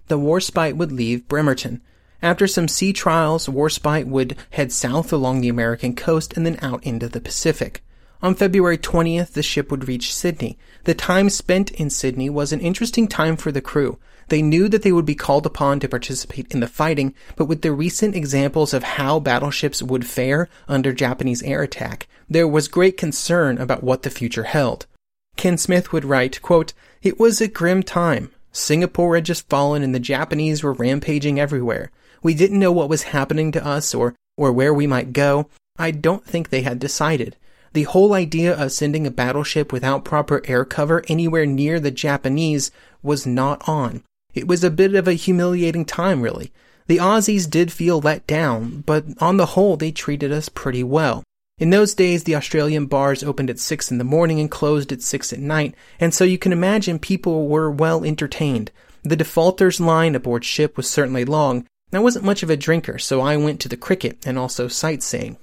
the Warspite would leave Bremerton. After some sea trials, Warspite would head south along the American coast and then out into the Pacific. On February twentieth, the ship would reach Sydney. The time spent in Sydney was an interesting time for the crew. They knew that they would be called upon to participate in the fighting, but with the recent examples of how battleships would fare under Japanese air attack, there was great concern about what the future held. Ken Smith would write, quote, "It was a grim time. Singapore had just fallen and the Japanese were rampaging everywhere. We didn't know what was happening to us or, or where we might go. I don't think they had decided. The whole idea of sending a battleship without proper air cover anywhere near the Japanese was not on. It was a bit of a humiliating time, really. The Aussies did feel let down, but on the whole they treated us pretty well. In those days, the Australian bars opened at six in the morning and closed at six at night, and so you can imagine people were well entertained. The defaulters line aboard ship was certainly long. I wasn't much of a drinker, so I went to the cricket and also sightseeing."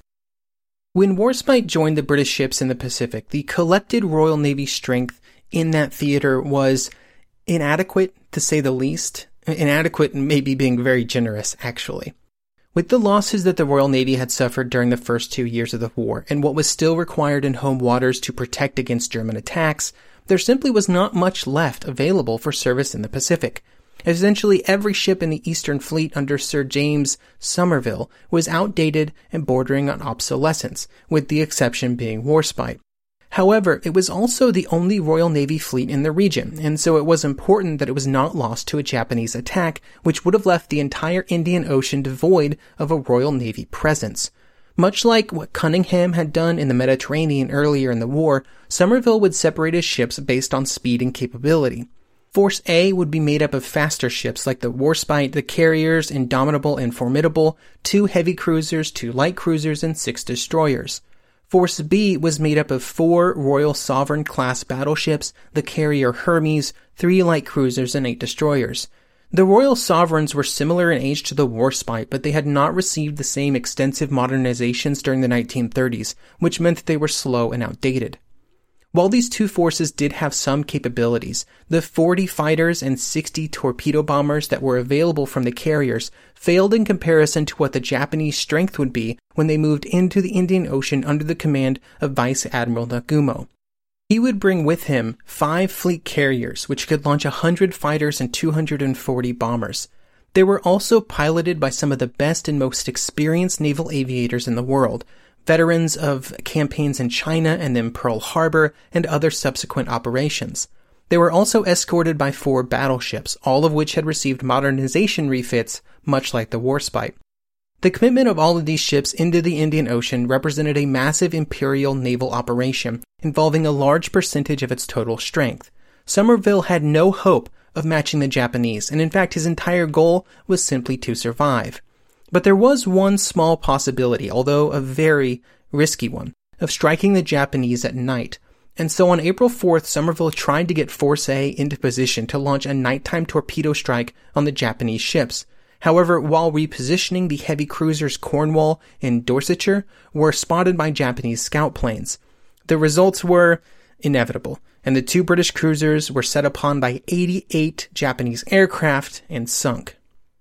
When Warspite joined the British ships in the Pacific, the collected Royal Navy strength in that theater was inadequate, to say the least. Inadequate maybe being very generous, actually. With the losses that the Royal Navy had suffered during the first two years of the war, and what was still required in home waters to protect against German attacks, there simply was not much left available for service in the Pacific. Essentially, every ship in the Eastern Fleet under Sir James Somerville was outdated and bordering on obsolescence, with the exception being Warspite. However, it was also the only Royal Navy fleet in the region, and so it was important that it was not lost to a Japanese attack, which would have left the entire Indian Ocean devoid of a Royal Navy presence. Much like what Cunningham had done in the Mediterranean earlier in the war, Somerville would separate his ships based on speed and capability. Force A would be made up of faster ships like the Warspite, the carriers, Indomitable and Formidable, two heavy cruisers, two light cruisers, and six destroyers. Force B was made up of four Royal Sovereign-class battleships, the carrier Hermes, three light cruisers, and eight destroyers. The Royal Sovereigns were similar in age to the Warspite, but they had not received the same extensive modernizations during the nineteen thirties, which meant that they were slow and outdated. While these two forces did have some capabilities, the forty fighters and sixty torpedo bombers that were available from the carriers failed in comparison to what the Japanese strength would be when they moved into the Indian Ocean under the command of Vice Admiral Nagumo. He would bring with him five fleet carriers, which could launch one hundred fighters and two hundred forty bombers. They were also piloted by some of the best and most experienced naval aviators in the world, veterans of campaigns in China and then Pearl Harbor and other subsequent operations. They were also escorted by four battleships, all of which had received modernization refits, much like the Warspite. The commitment of all of these ships into the Indian Ocean represented a massive imperial naval operation, involving a large percentage of its total strength. Somerville had no hope of matching the Japanese, and in fact his entire goal was simply to survive. But there was one small possibility, although a very risky one, of striking the Japanese at night. And so on April fourth, Somerville tried to get Force A into position to launch a nighttime torpedo strike on the Japanese ships. However, while repositioning, the heavy cruisers Cornwall and Dorsetshire were spotted by Japanese scout planes. The results were inevitable, and the two British cruisers were set upon by eighty-eight Japanese aircraft and sunk.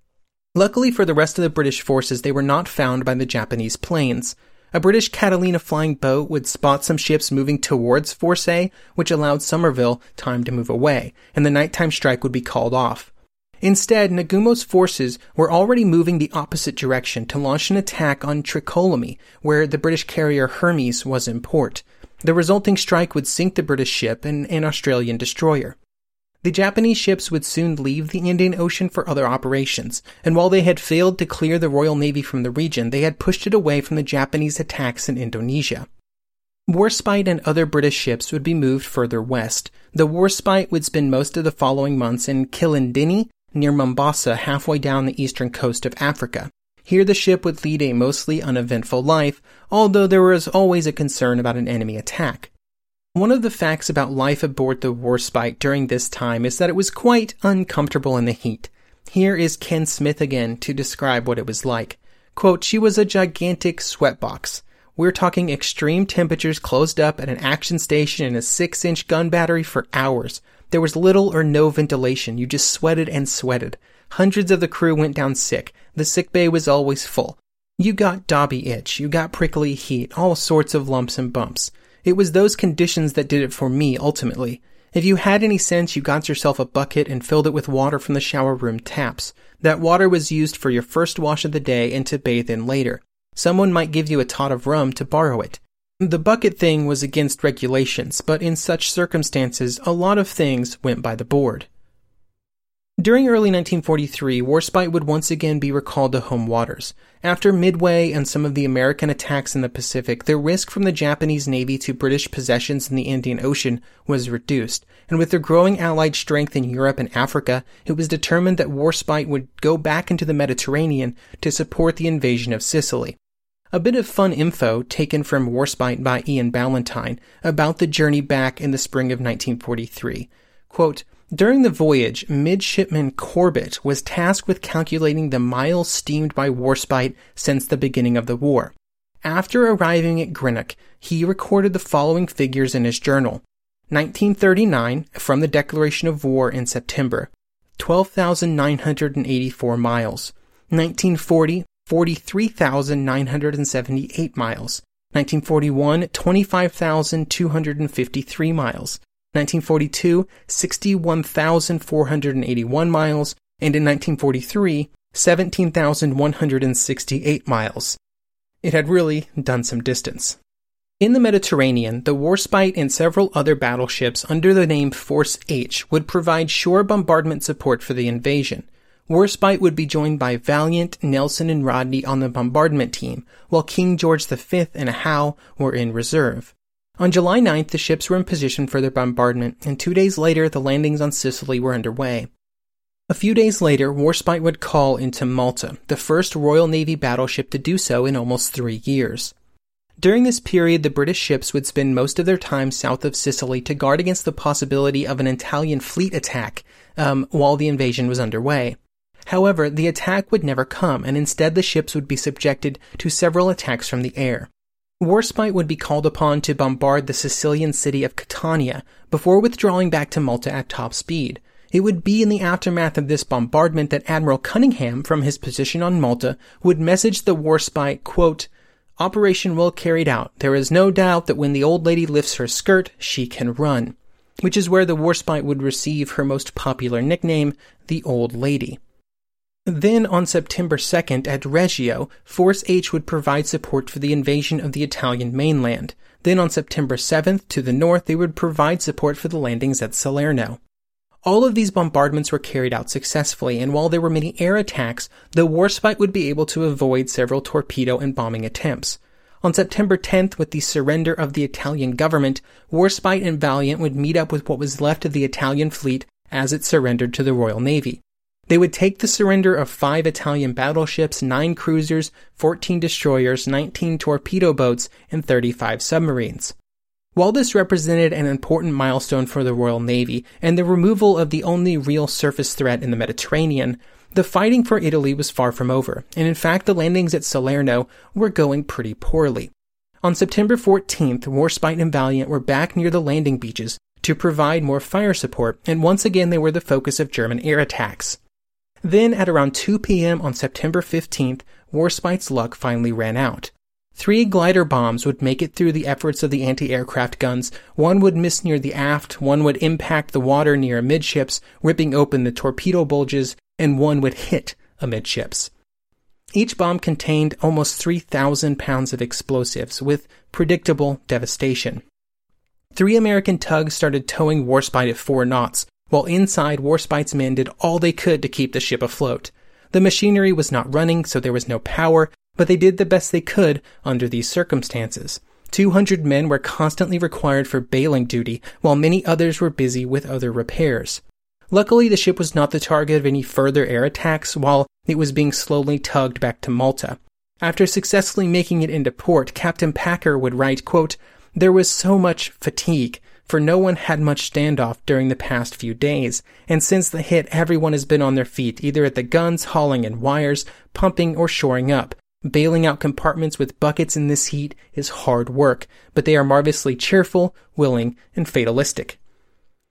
Luckily for the rest of the British forces, they were not found by the Japanese planes. A British Catalina flying boat would spot some ships moving towards Force A, which allowed Somerville time to move away, and the nighttime strike would be called off. Instead, Nagumo's forces were already moving the opposite direction to launch an attack on Tricholomy, where the British carrier Hermes was in port. The resulting strike would sink the British ship and an Australian destroyer. The Japanese ships would soon leave the Indian Ocean for other operations, and while they had failed to clear the Royal Navy from the region, they had pushed it away from the Japanese attacks in Indonesia. Warspite and other British ships would be moved further west. The Warspite would spend most of the following months in Kilindini, near Mombasa, halfway down the eastern coast of Africa. Here the ship would lead a mostly uneventful life, although there was always a concern about an enemy attack. One of the facts about life aboard the Warspite during this time is that it was quite uncomfortable in the heat. Here is Ken Smith again to describe what it was like. Quote, "She was a gigantic sweatbox. We're talking extreme temperatures closed up at an action station in a six-inch gun battery for hours. There was little or no ventilation. You just sweated and sweated. Hundreds of the crew went down sick. The sickbay was always full. You got Dobby itch, you got prickly heat, all sorts of lumps and bumps. It was those conditions that did it for me, ultimately. If you had any sense, you got yourself a bucket and filled it with water from the shower room taps. That water was used for your first wash of the day and to bathe in later. Someone might give you a tot of rum to borrow it. The bucket thing was against regulations, but in such circumstances, a lot of things went by the board. During early nineteen forty-three, Warspite would once again be recalled to home waters. After Midway and some of the American attacks in the Pacific, the risk from the Japanese Navy to British possessions in the Indian Ocean was reduced, and with their growing Allied strength in Europe and Africa, it was determined that Warspite would go back into the Mediterranean to support the invasion of Sicily. A bit of fun info taken from Warspite by Ian Ballantyne about the journey back in the spring of nineteen forty-three. Quote, "During the voyage, Midshipman Corbett was tasked with calculating the miles steamed by Warspite since the beginning of the war. After arriving at Greenock, he recorded the following figures in his journal. nineteen thirty-nine, from the declaration of war in September, twelve thousand nine hundred eighty-four miles. nineteen forty, forty-three thousand nine hundred seventy-eight miles. nineteen forty-one, twenty-five thousand two hundred fifty-three miles. nineteen forty-two, sixty-one thousand four hundred eighty-one miles, and in nineteen forty-three, seventeen thousand one hundred sixty-eight miles. It had really done some distance. In the Mediterranean, the Warspite and several other battleships under the name Force H would provide shore bombardment support for the invasion. Warspite would be joined by Valiant, Nelson, and Rodney on the bombardment team, while King George the Fifth and Howe were in reserve. On July ninth, the ships were in position for their bombardment, and two days later, the landings on Sicily were underway. A few days later, Warspite would call into Malta, the first Royal Navy battleship to do so in almost three years. During this period, the British ships would spend most of their time south of Sicily to guard against the possibility of an Italian fleet attack um, while the invasion was underway. However, the attack would never come, and instead the ships would be subjected to several attacks from the air. Warspite would be called upon to bombard the Sicilian city of Catania before withdrawing back to Malta at top speed. It would be in the aftermath of this bombardment that Admiral Cunningham, from his position on Malta, would message the Warspite, quote, "Operation well carried out. There is no doubt that when the old lady lifts her skirt, she can run," which is where the Warspite would receive her most popular nickname, the Old Lady. Then, on September second, at Reggio, Force H would provide support for the invasion of the Italian mainland. Then, on September seventh, to the north, they would provide support for the landings at Salerno. All of these bombardments were carried out successfully, and while there were many air attacks, the Warspite would be able to avoid several torpedo and bombing attempts. On September tenth, with the surrender of the Italian government, Warspite and Valiant would meet up with what was left of the Italian fleet as it surrendered to the Royal Navy. They would take the surrender of five Italian battleships, nine cruisers, fourteen destroyers, nineteen torpedo boats, and thirty-five submarines. While this represented an important milestone for the Royal Navy and the removal of the only real surface threat in the Mediterranean, the fighting for Italy was far from over, and in fact the landings at Salerno were going pretty poorly. On September fourteenth, Warspite and Valiant were back near the landing beaches to provide more fire support, and once again they were the focus of German air attacks. Then, at around two p.m. on September fifteenth, Warspite's luck finally ran out. Three glider bombs would make it through the efforts of the anti-aircraft guns. One would miss near the aft, one would impact the water near amidships, ripping open the torpedo bulges, and one would hit amidships. Each bomb contained almost three thousand pounds of explosives, with predictable devastation. Three American tugs started towing Warspite at four knots, while inside, Warspite's men did all they could to keep the ship afloat. The machinery was not running, so there was no power, but they did the best they could under these circumstances. two hundred men were constantly required for bailing duty, while many others were busy with other repairs. Luckily, the ship was not the target of any further air attacks while it was being slowly tugged back to Malta. After successfully making it into port, Captain Packer would write, quote, "There was so much fatigue, for no one had much standoff during the past few days, and since the hit everyone has been on their feet, either at the guns, hauling in wires, pumping, or shoring up. Bailing out compartments with buckets in this heat is hard work, but they are marvelously cheerful, willing, and fatalistic."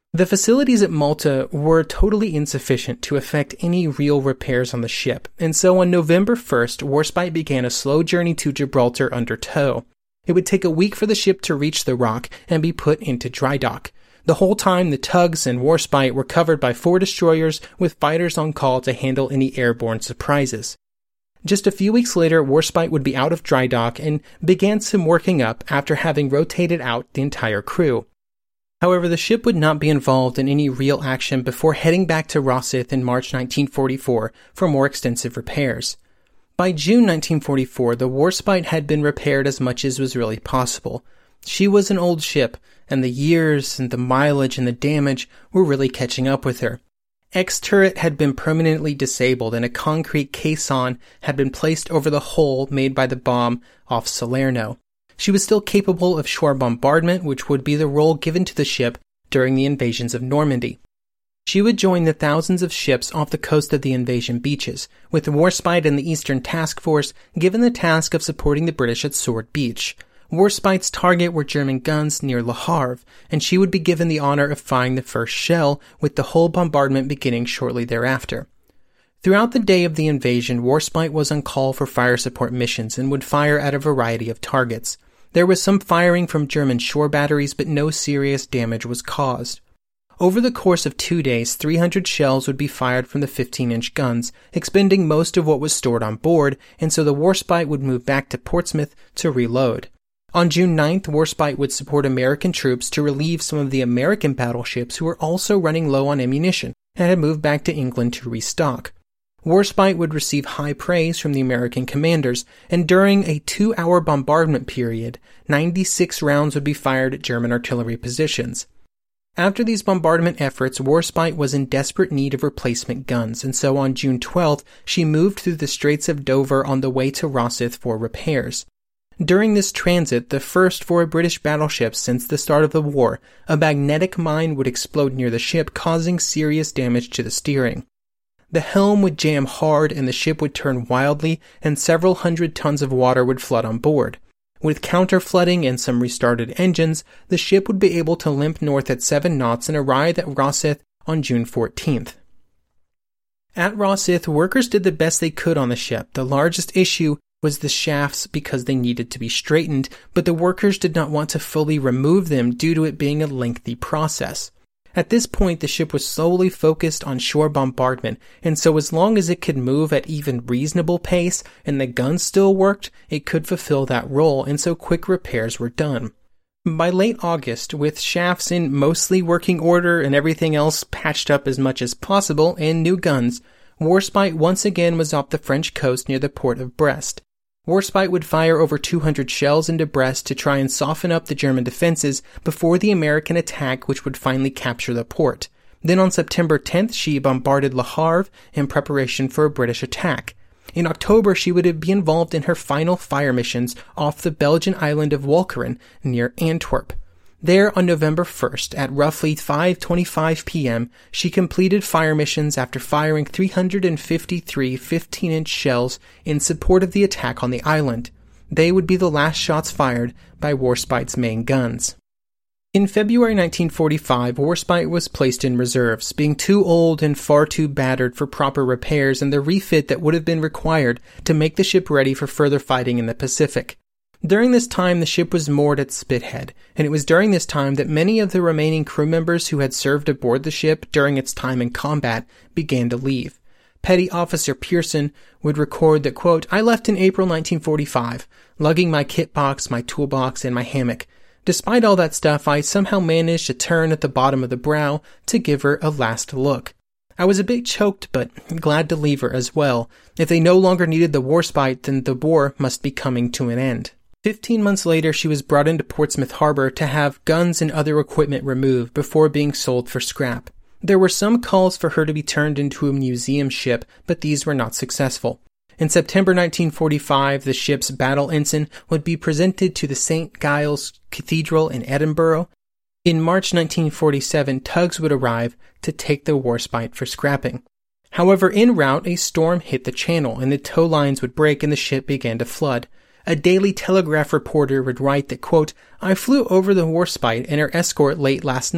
The facilities at Malta were totally insufficient to effect any real repairs on the ship, and so on November first, Warspite began a slow journey to Gibraltar under tow. It would take a week for the ship to reach the Rock and be put into dry dock. The whole time, the tugs and Warspite were covered by four destroyers with fighters on call to handle any airborne surprises. Just a few weeks later, Warspite would be out of dry dock and began some working up after having rotated out the entire crew. However, the ship would not be involved in any real action before heading back to Rosyth in March nineteen forty-four for more extensive repairs. By June nineteen forty-four, the Warspite had been repaired as much as was really possible. She was an old ship, and the years and the mileage and the damage were really catching up with her. X-turret had been permanently disabled, and a concrete caisson had been placed over the hole made by the bomb off Salerno. She was still capable of shore bombardment, which would be the role given to the ship during the invasions of Normandy. She would join the thousands of ships off the coast of the invasion beaches, with the Warspite and the Eastern Task Force given the task of supporting the British at Sword Beach. Warspite's target were German guns near Le Havre, and she would be given the honor of firing the first shell, with the whole bombardment beginning shortly thereafter. Throughout the day of the invasion, Warspite was on call for fire support missions and would fire at a variety of targets. There was some firing from German shore batteries, but no serious damage was caused. Over the course of two days, three hundred shells would be fired from the fifteen-inch guns, expending most of what was stored on board, and so the Warspite would move back to Portsmouth to reload. On June ninth, Warspite would support American troops to relieve some of the American battleships who were also running low on ammunition and had moved back to England to restock. Warspite would receive high praise from the American commanders, and during a two-hour bombardment period, ninety-six rounds would be fired at German artillery positions. After these bombardment efforts, Warspite was in desperate need of replacement guns, and so on June twelfth, she moved through the Straits of Dover on the way to Rosyth for repairs. During this transit, the first for a British battleship since the start of the war, a magnetic mine would explode near the ship, causing serious damage to the steering. The helm would jam hard and the ship would turn wildly, and several hundred tons of water would flood on board. With counter-flooding and some restarted engines, the ship would be able to limp north at seven knots and arrive at Rosyth on June fourteenth. At Rosyth, workers did the best they could on the ship. The largest issue was the shafts because they needed to be straightened, but the workers did not want to fully remove them due to it being a lengthy process. At this point, the ship was solely focused on shore bombardment, and so as long as it could move at even reasonable pace and the guns still worked, it could fulfill that role, and so quick repairs were done. By late August, with shafts in mostly working order and everything else patched up as much as possible, and new guns, Warspite once again was off the French coast near the port of Brest. Warspite would fire over two hundred shells into Brest to try and soften up the German defenses before the American attack, which would finally capture the port. Then on September tenth, she bombarded Le Havre in preparation for a British attack. In October, she would be involved in her final fire missions off the Belgian island of Walcheren near Antwerp. There, on November first, at roughly five twenty-five p.m., she completed fire missions after firing three hundred fifty-three fifteen-inch shells in support of the attack on the island. They would be the last shots fired by Warspite's main guns. In February nineteen forty-five, Warspite was placed in reserves, being too old and far too battered for proper repairs and the refit that would have been required to make the ship ready for further fighting in the Pacific. During this time, the ship was moored at Spithead, and it was during this time that many of the remaining crew members who had served aboard the ship during its time in combat began to leave. Petty Officer Pearson would record that, quote, "I left in April nineteen forty-five, lugging my kit box, my toolbox, and my hammock. Despite all that stuff, I somehow managed to turn at the bottom of the brow to give her a last look. I was a bit choked, but glad to leave her as well. If they no longer needed the Warspite, then the war must be coming to an end." Fifteen months later, she was brought into Portsmouth Harbor to have guns and other equipment removed before being sold for scrap. There were some calls for her to be turned into a museum ship, but these were not successful. In September nineteen forty-five, the ship's battle ensign would be presented to the Saint Giles Cathedral in Edinburgh. In March nineteen forty-seven, tugs would arrive to take the Warspite for scrapping. However, en route, a storm hit the channel, and the tow lines would break and the ship began to flood. A Daily Telegraph reporter would write that, quote, "I flew over the Warspite and her escort late last night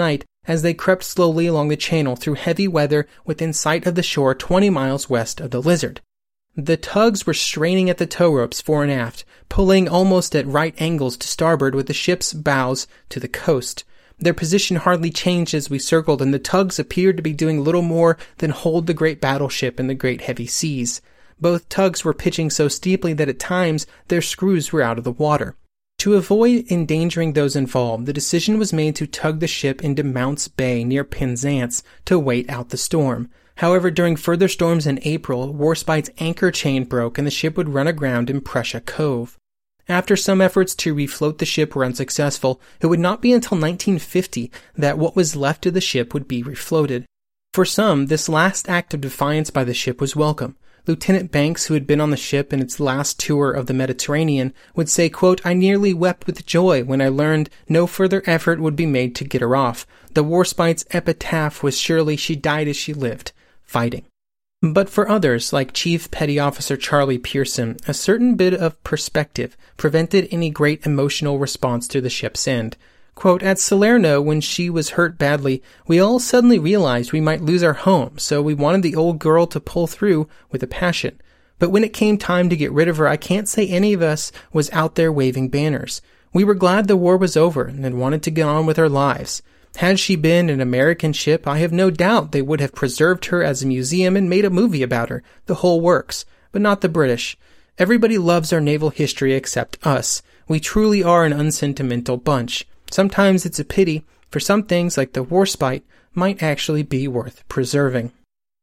as they crept slowly along the channel through heavy weather within sight of the shore twenty miles west of the Lizard. The tugs were straining at the tow ropes fore and aft, pulling almost at right angles to starboard with the ship's bows to the coast. Their position hardly changed as we circled, and the tugs appeared to be doing little more than hold the great battleship in the great heavy seas. Both tugs were pitching so steeply that at times their screws were out of the water. To avoid endangering those involved, the decision was made to tug the ship into Mounts Bay near Penzance to wait out the storm. However, during further storms in April, Warspite's anchor chain broke and the ship would run aground in Prussia Cove. After some efforts to refloat the ship were unsuccessful, it would not be until nineteen fifty that what was left of the ship would be refloated. For some, this last act of defiance by the ship was welcome. Lieutenant Banks, who had been on the ship in its last tour of the Mediterranean, would say, quote, "I nearly wept with joy when I learned no further effort would be made to get her off. The Warspite's epitaph was surely she died as she lived, fighting." But for others, like Chief Petty Officer Charlie Pearson, a certain bit of perspective prevented any great emotional response to the ship's end. Quote, "At Salerno, when she was hurt badly, we all suddenly realized we might lose our home, so we wanted the old girl to pull through with a passion. But when it came time to get rid of her, I can't say any of us was out there waving banners. We were glad the war was over and wanted to get on with our lives. Had she been an American ship, I have no doubt they would have preserved her as a museum and made a movie about her, the whole works, but not the British. Everybody loves our naval history except us. We truly are an unsentimental bunch. Sometimes it's a pity, for some things like the Warspite might actually be worth preserving."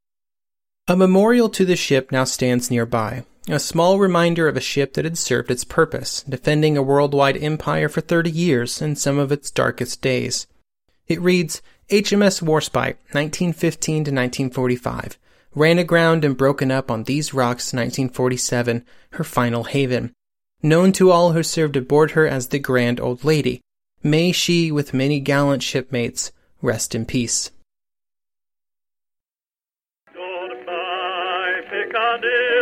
A memorial to the ship now stands nearby, a small reminder of a ship that had served its purpose, defending a worldwide empire for thirty years in some of its darkest days. It reads, H M S Warspite, nineteen fifteen to nineteen forty-five. Ran aground and broken up on these rocks nineteen forty-seven, her final haven. Known to all who served aboard her as the Grand Old Lady. May she, with many gallant shipmates, rest in peace. Goodbye, Piccadilly.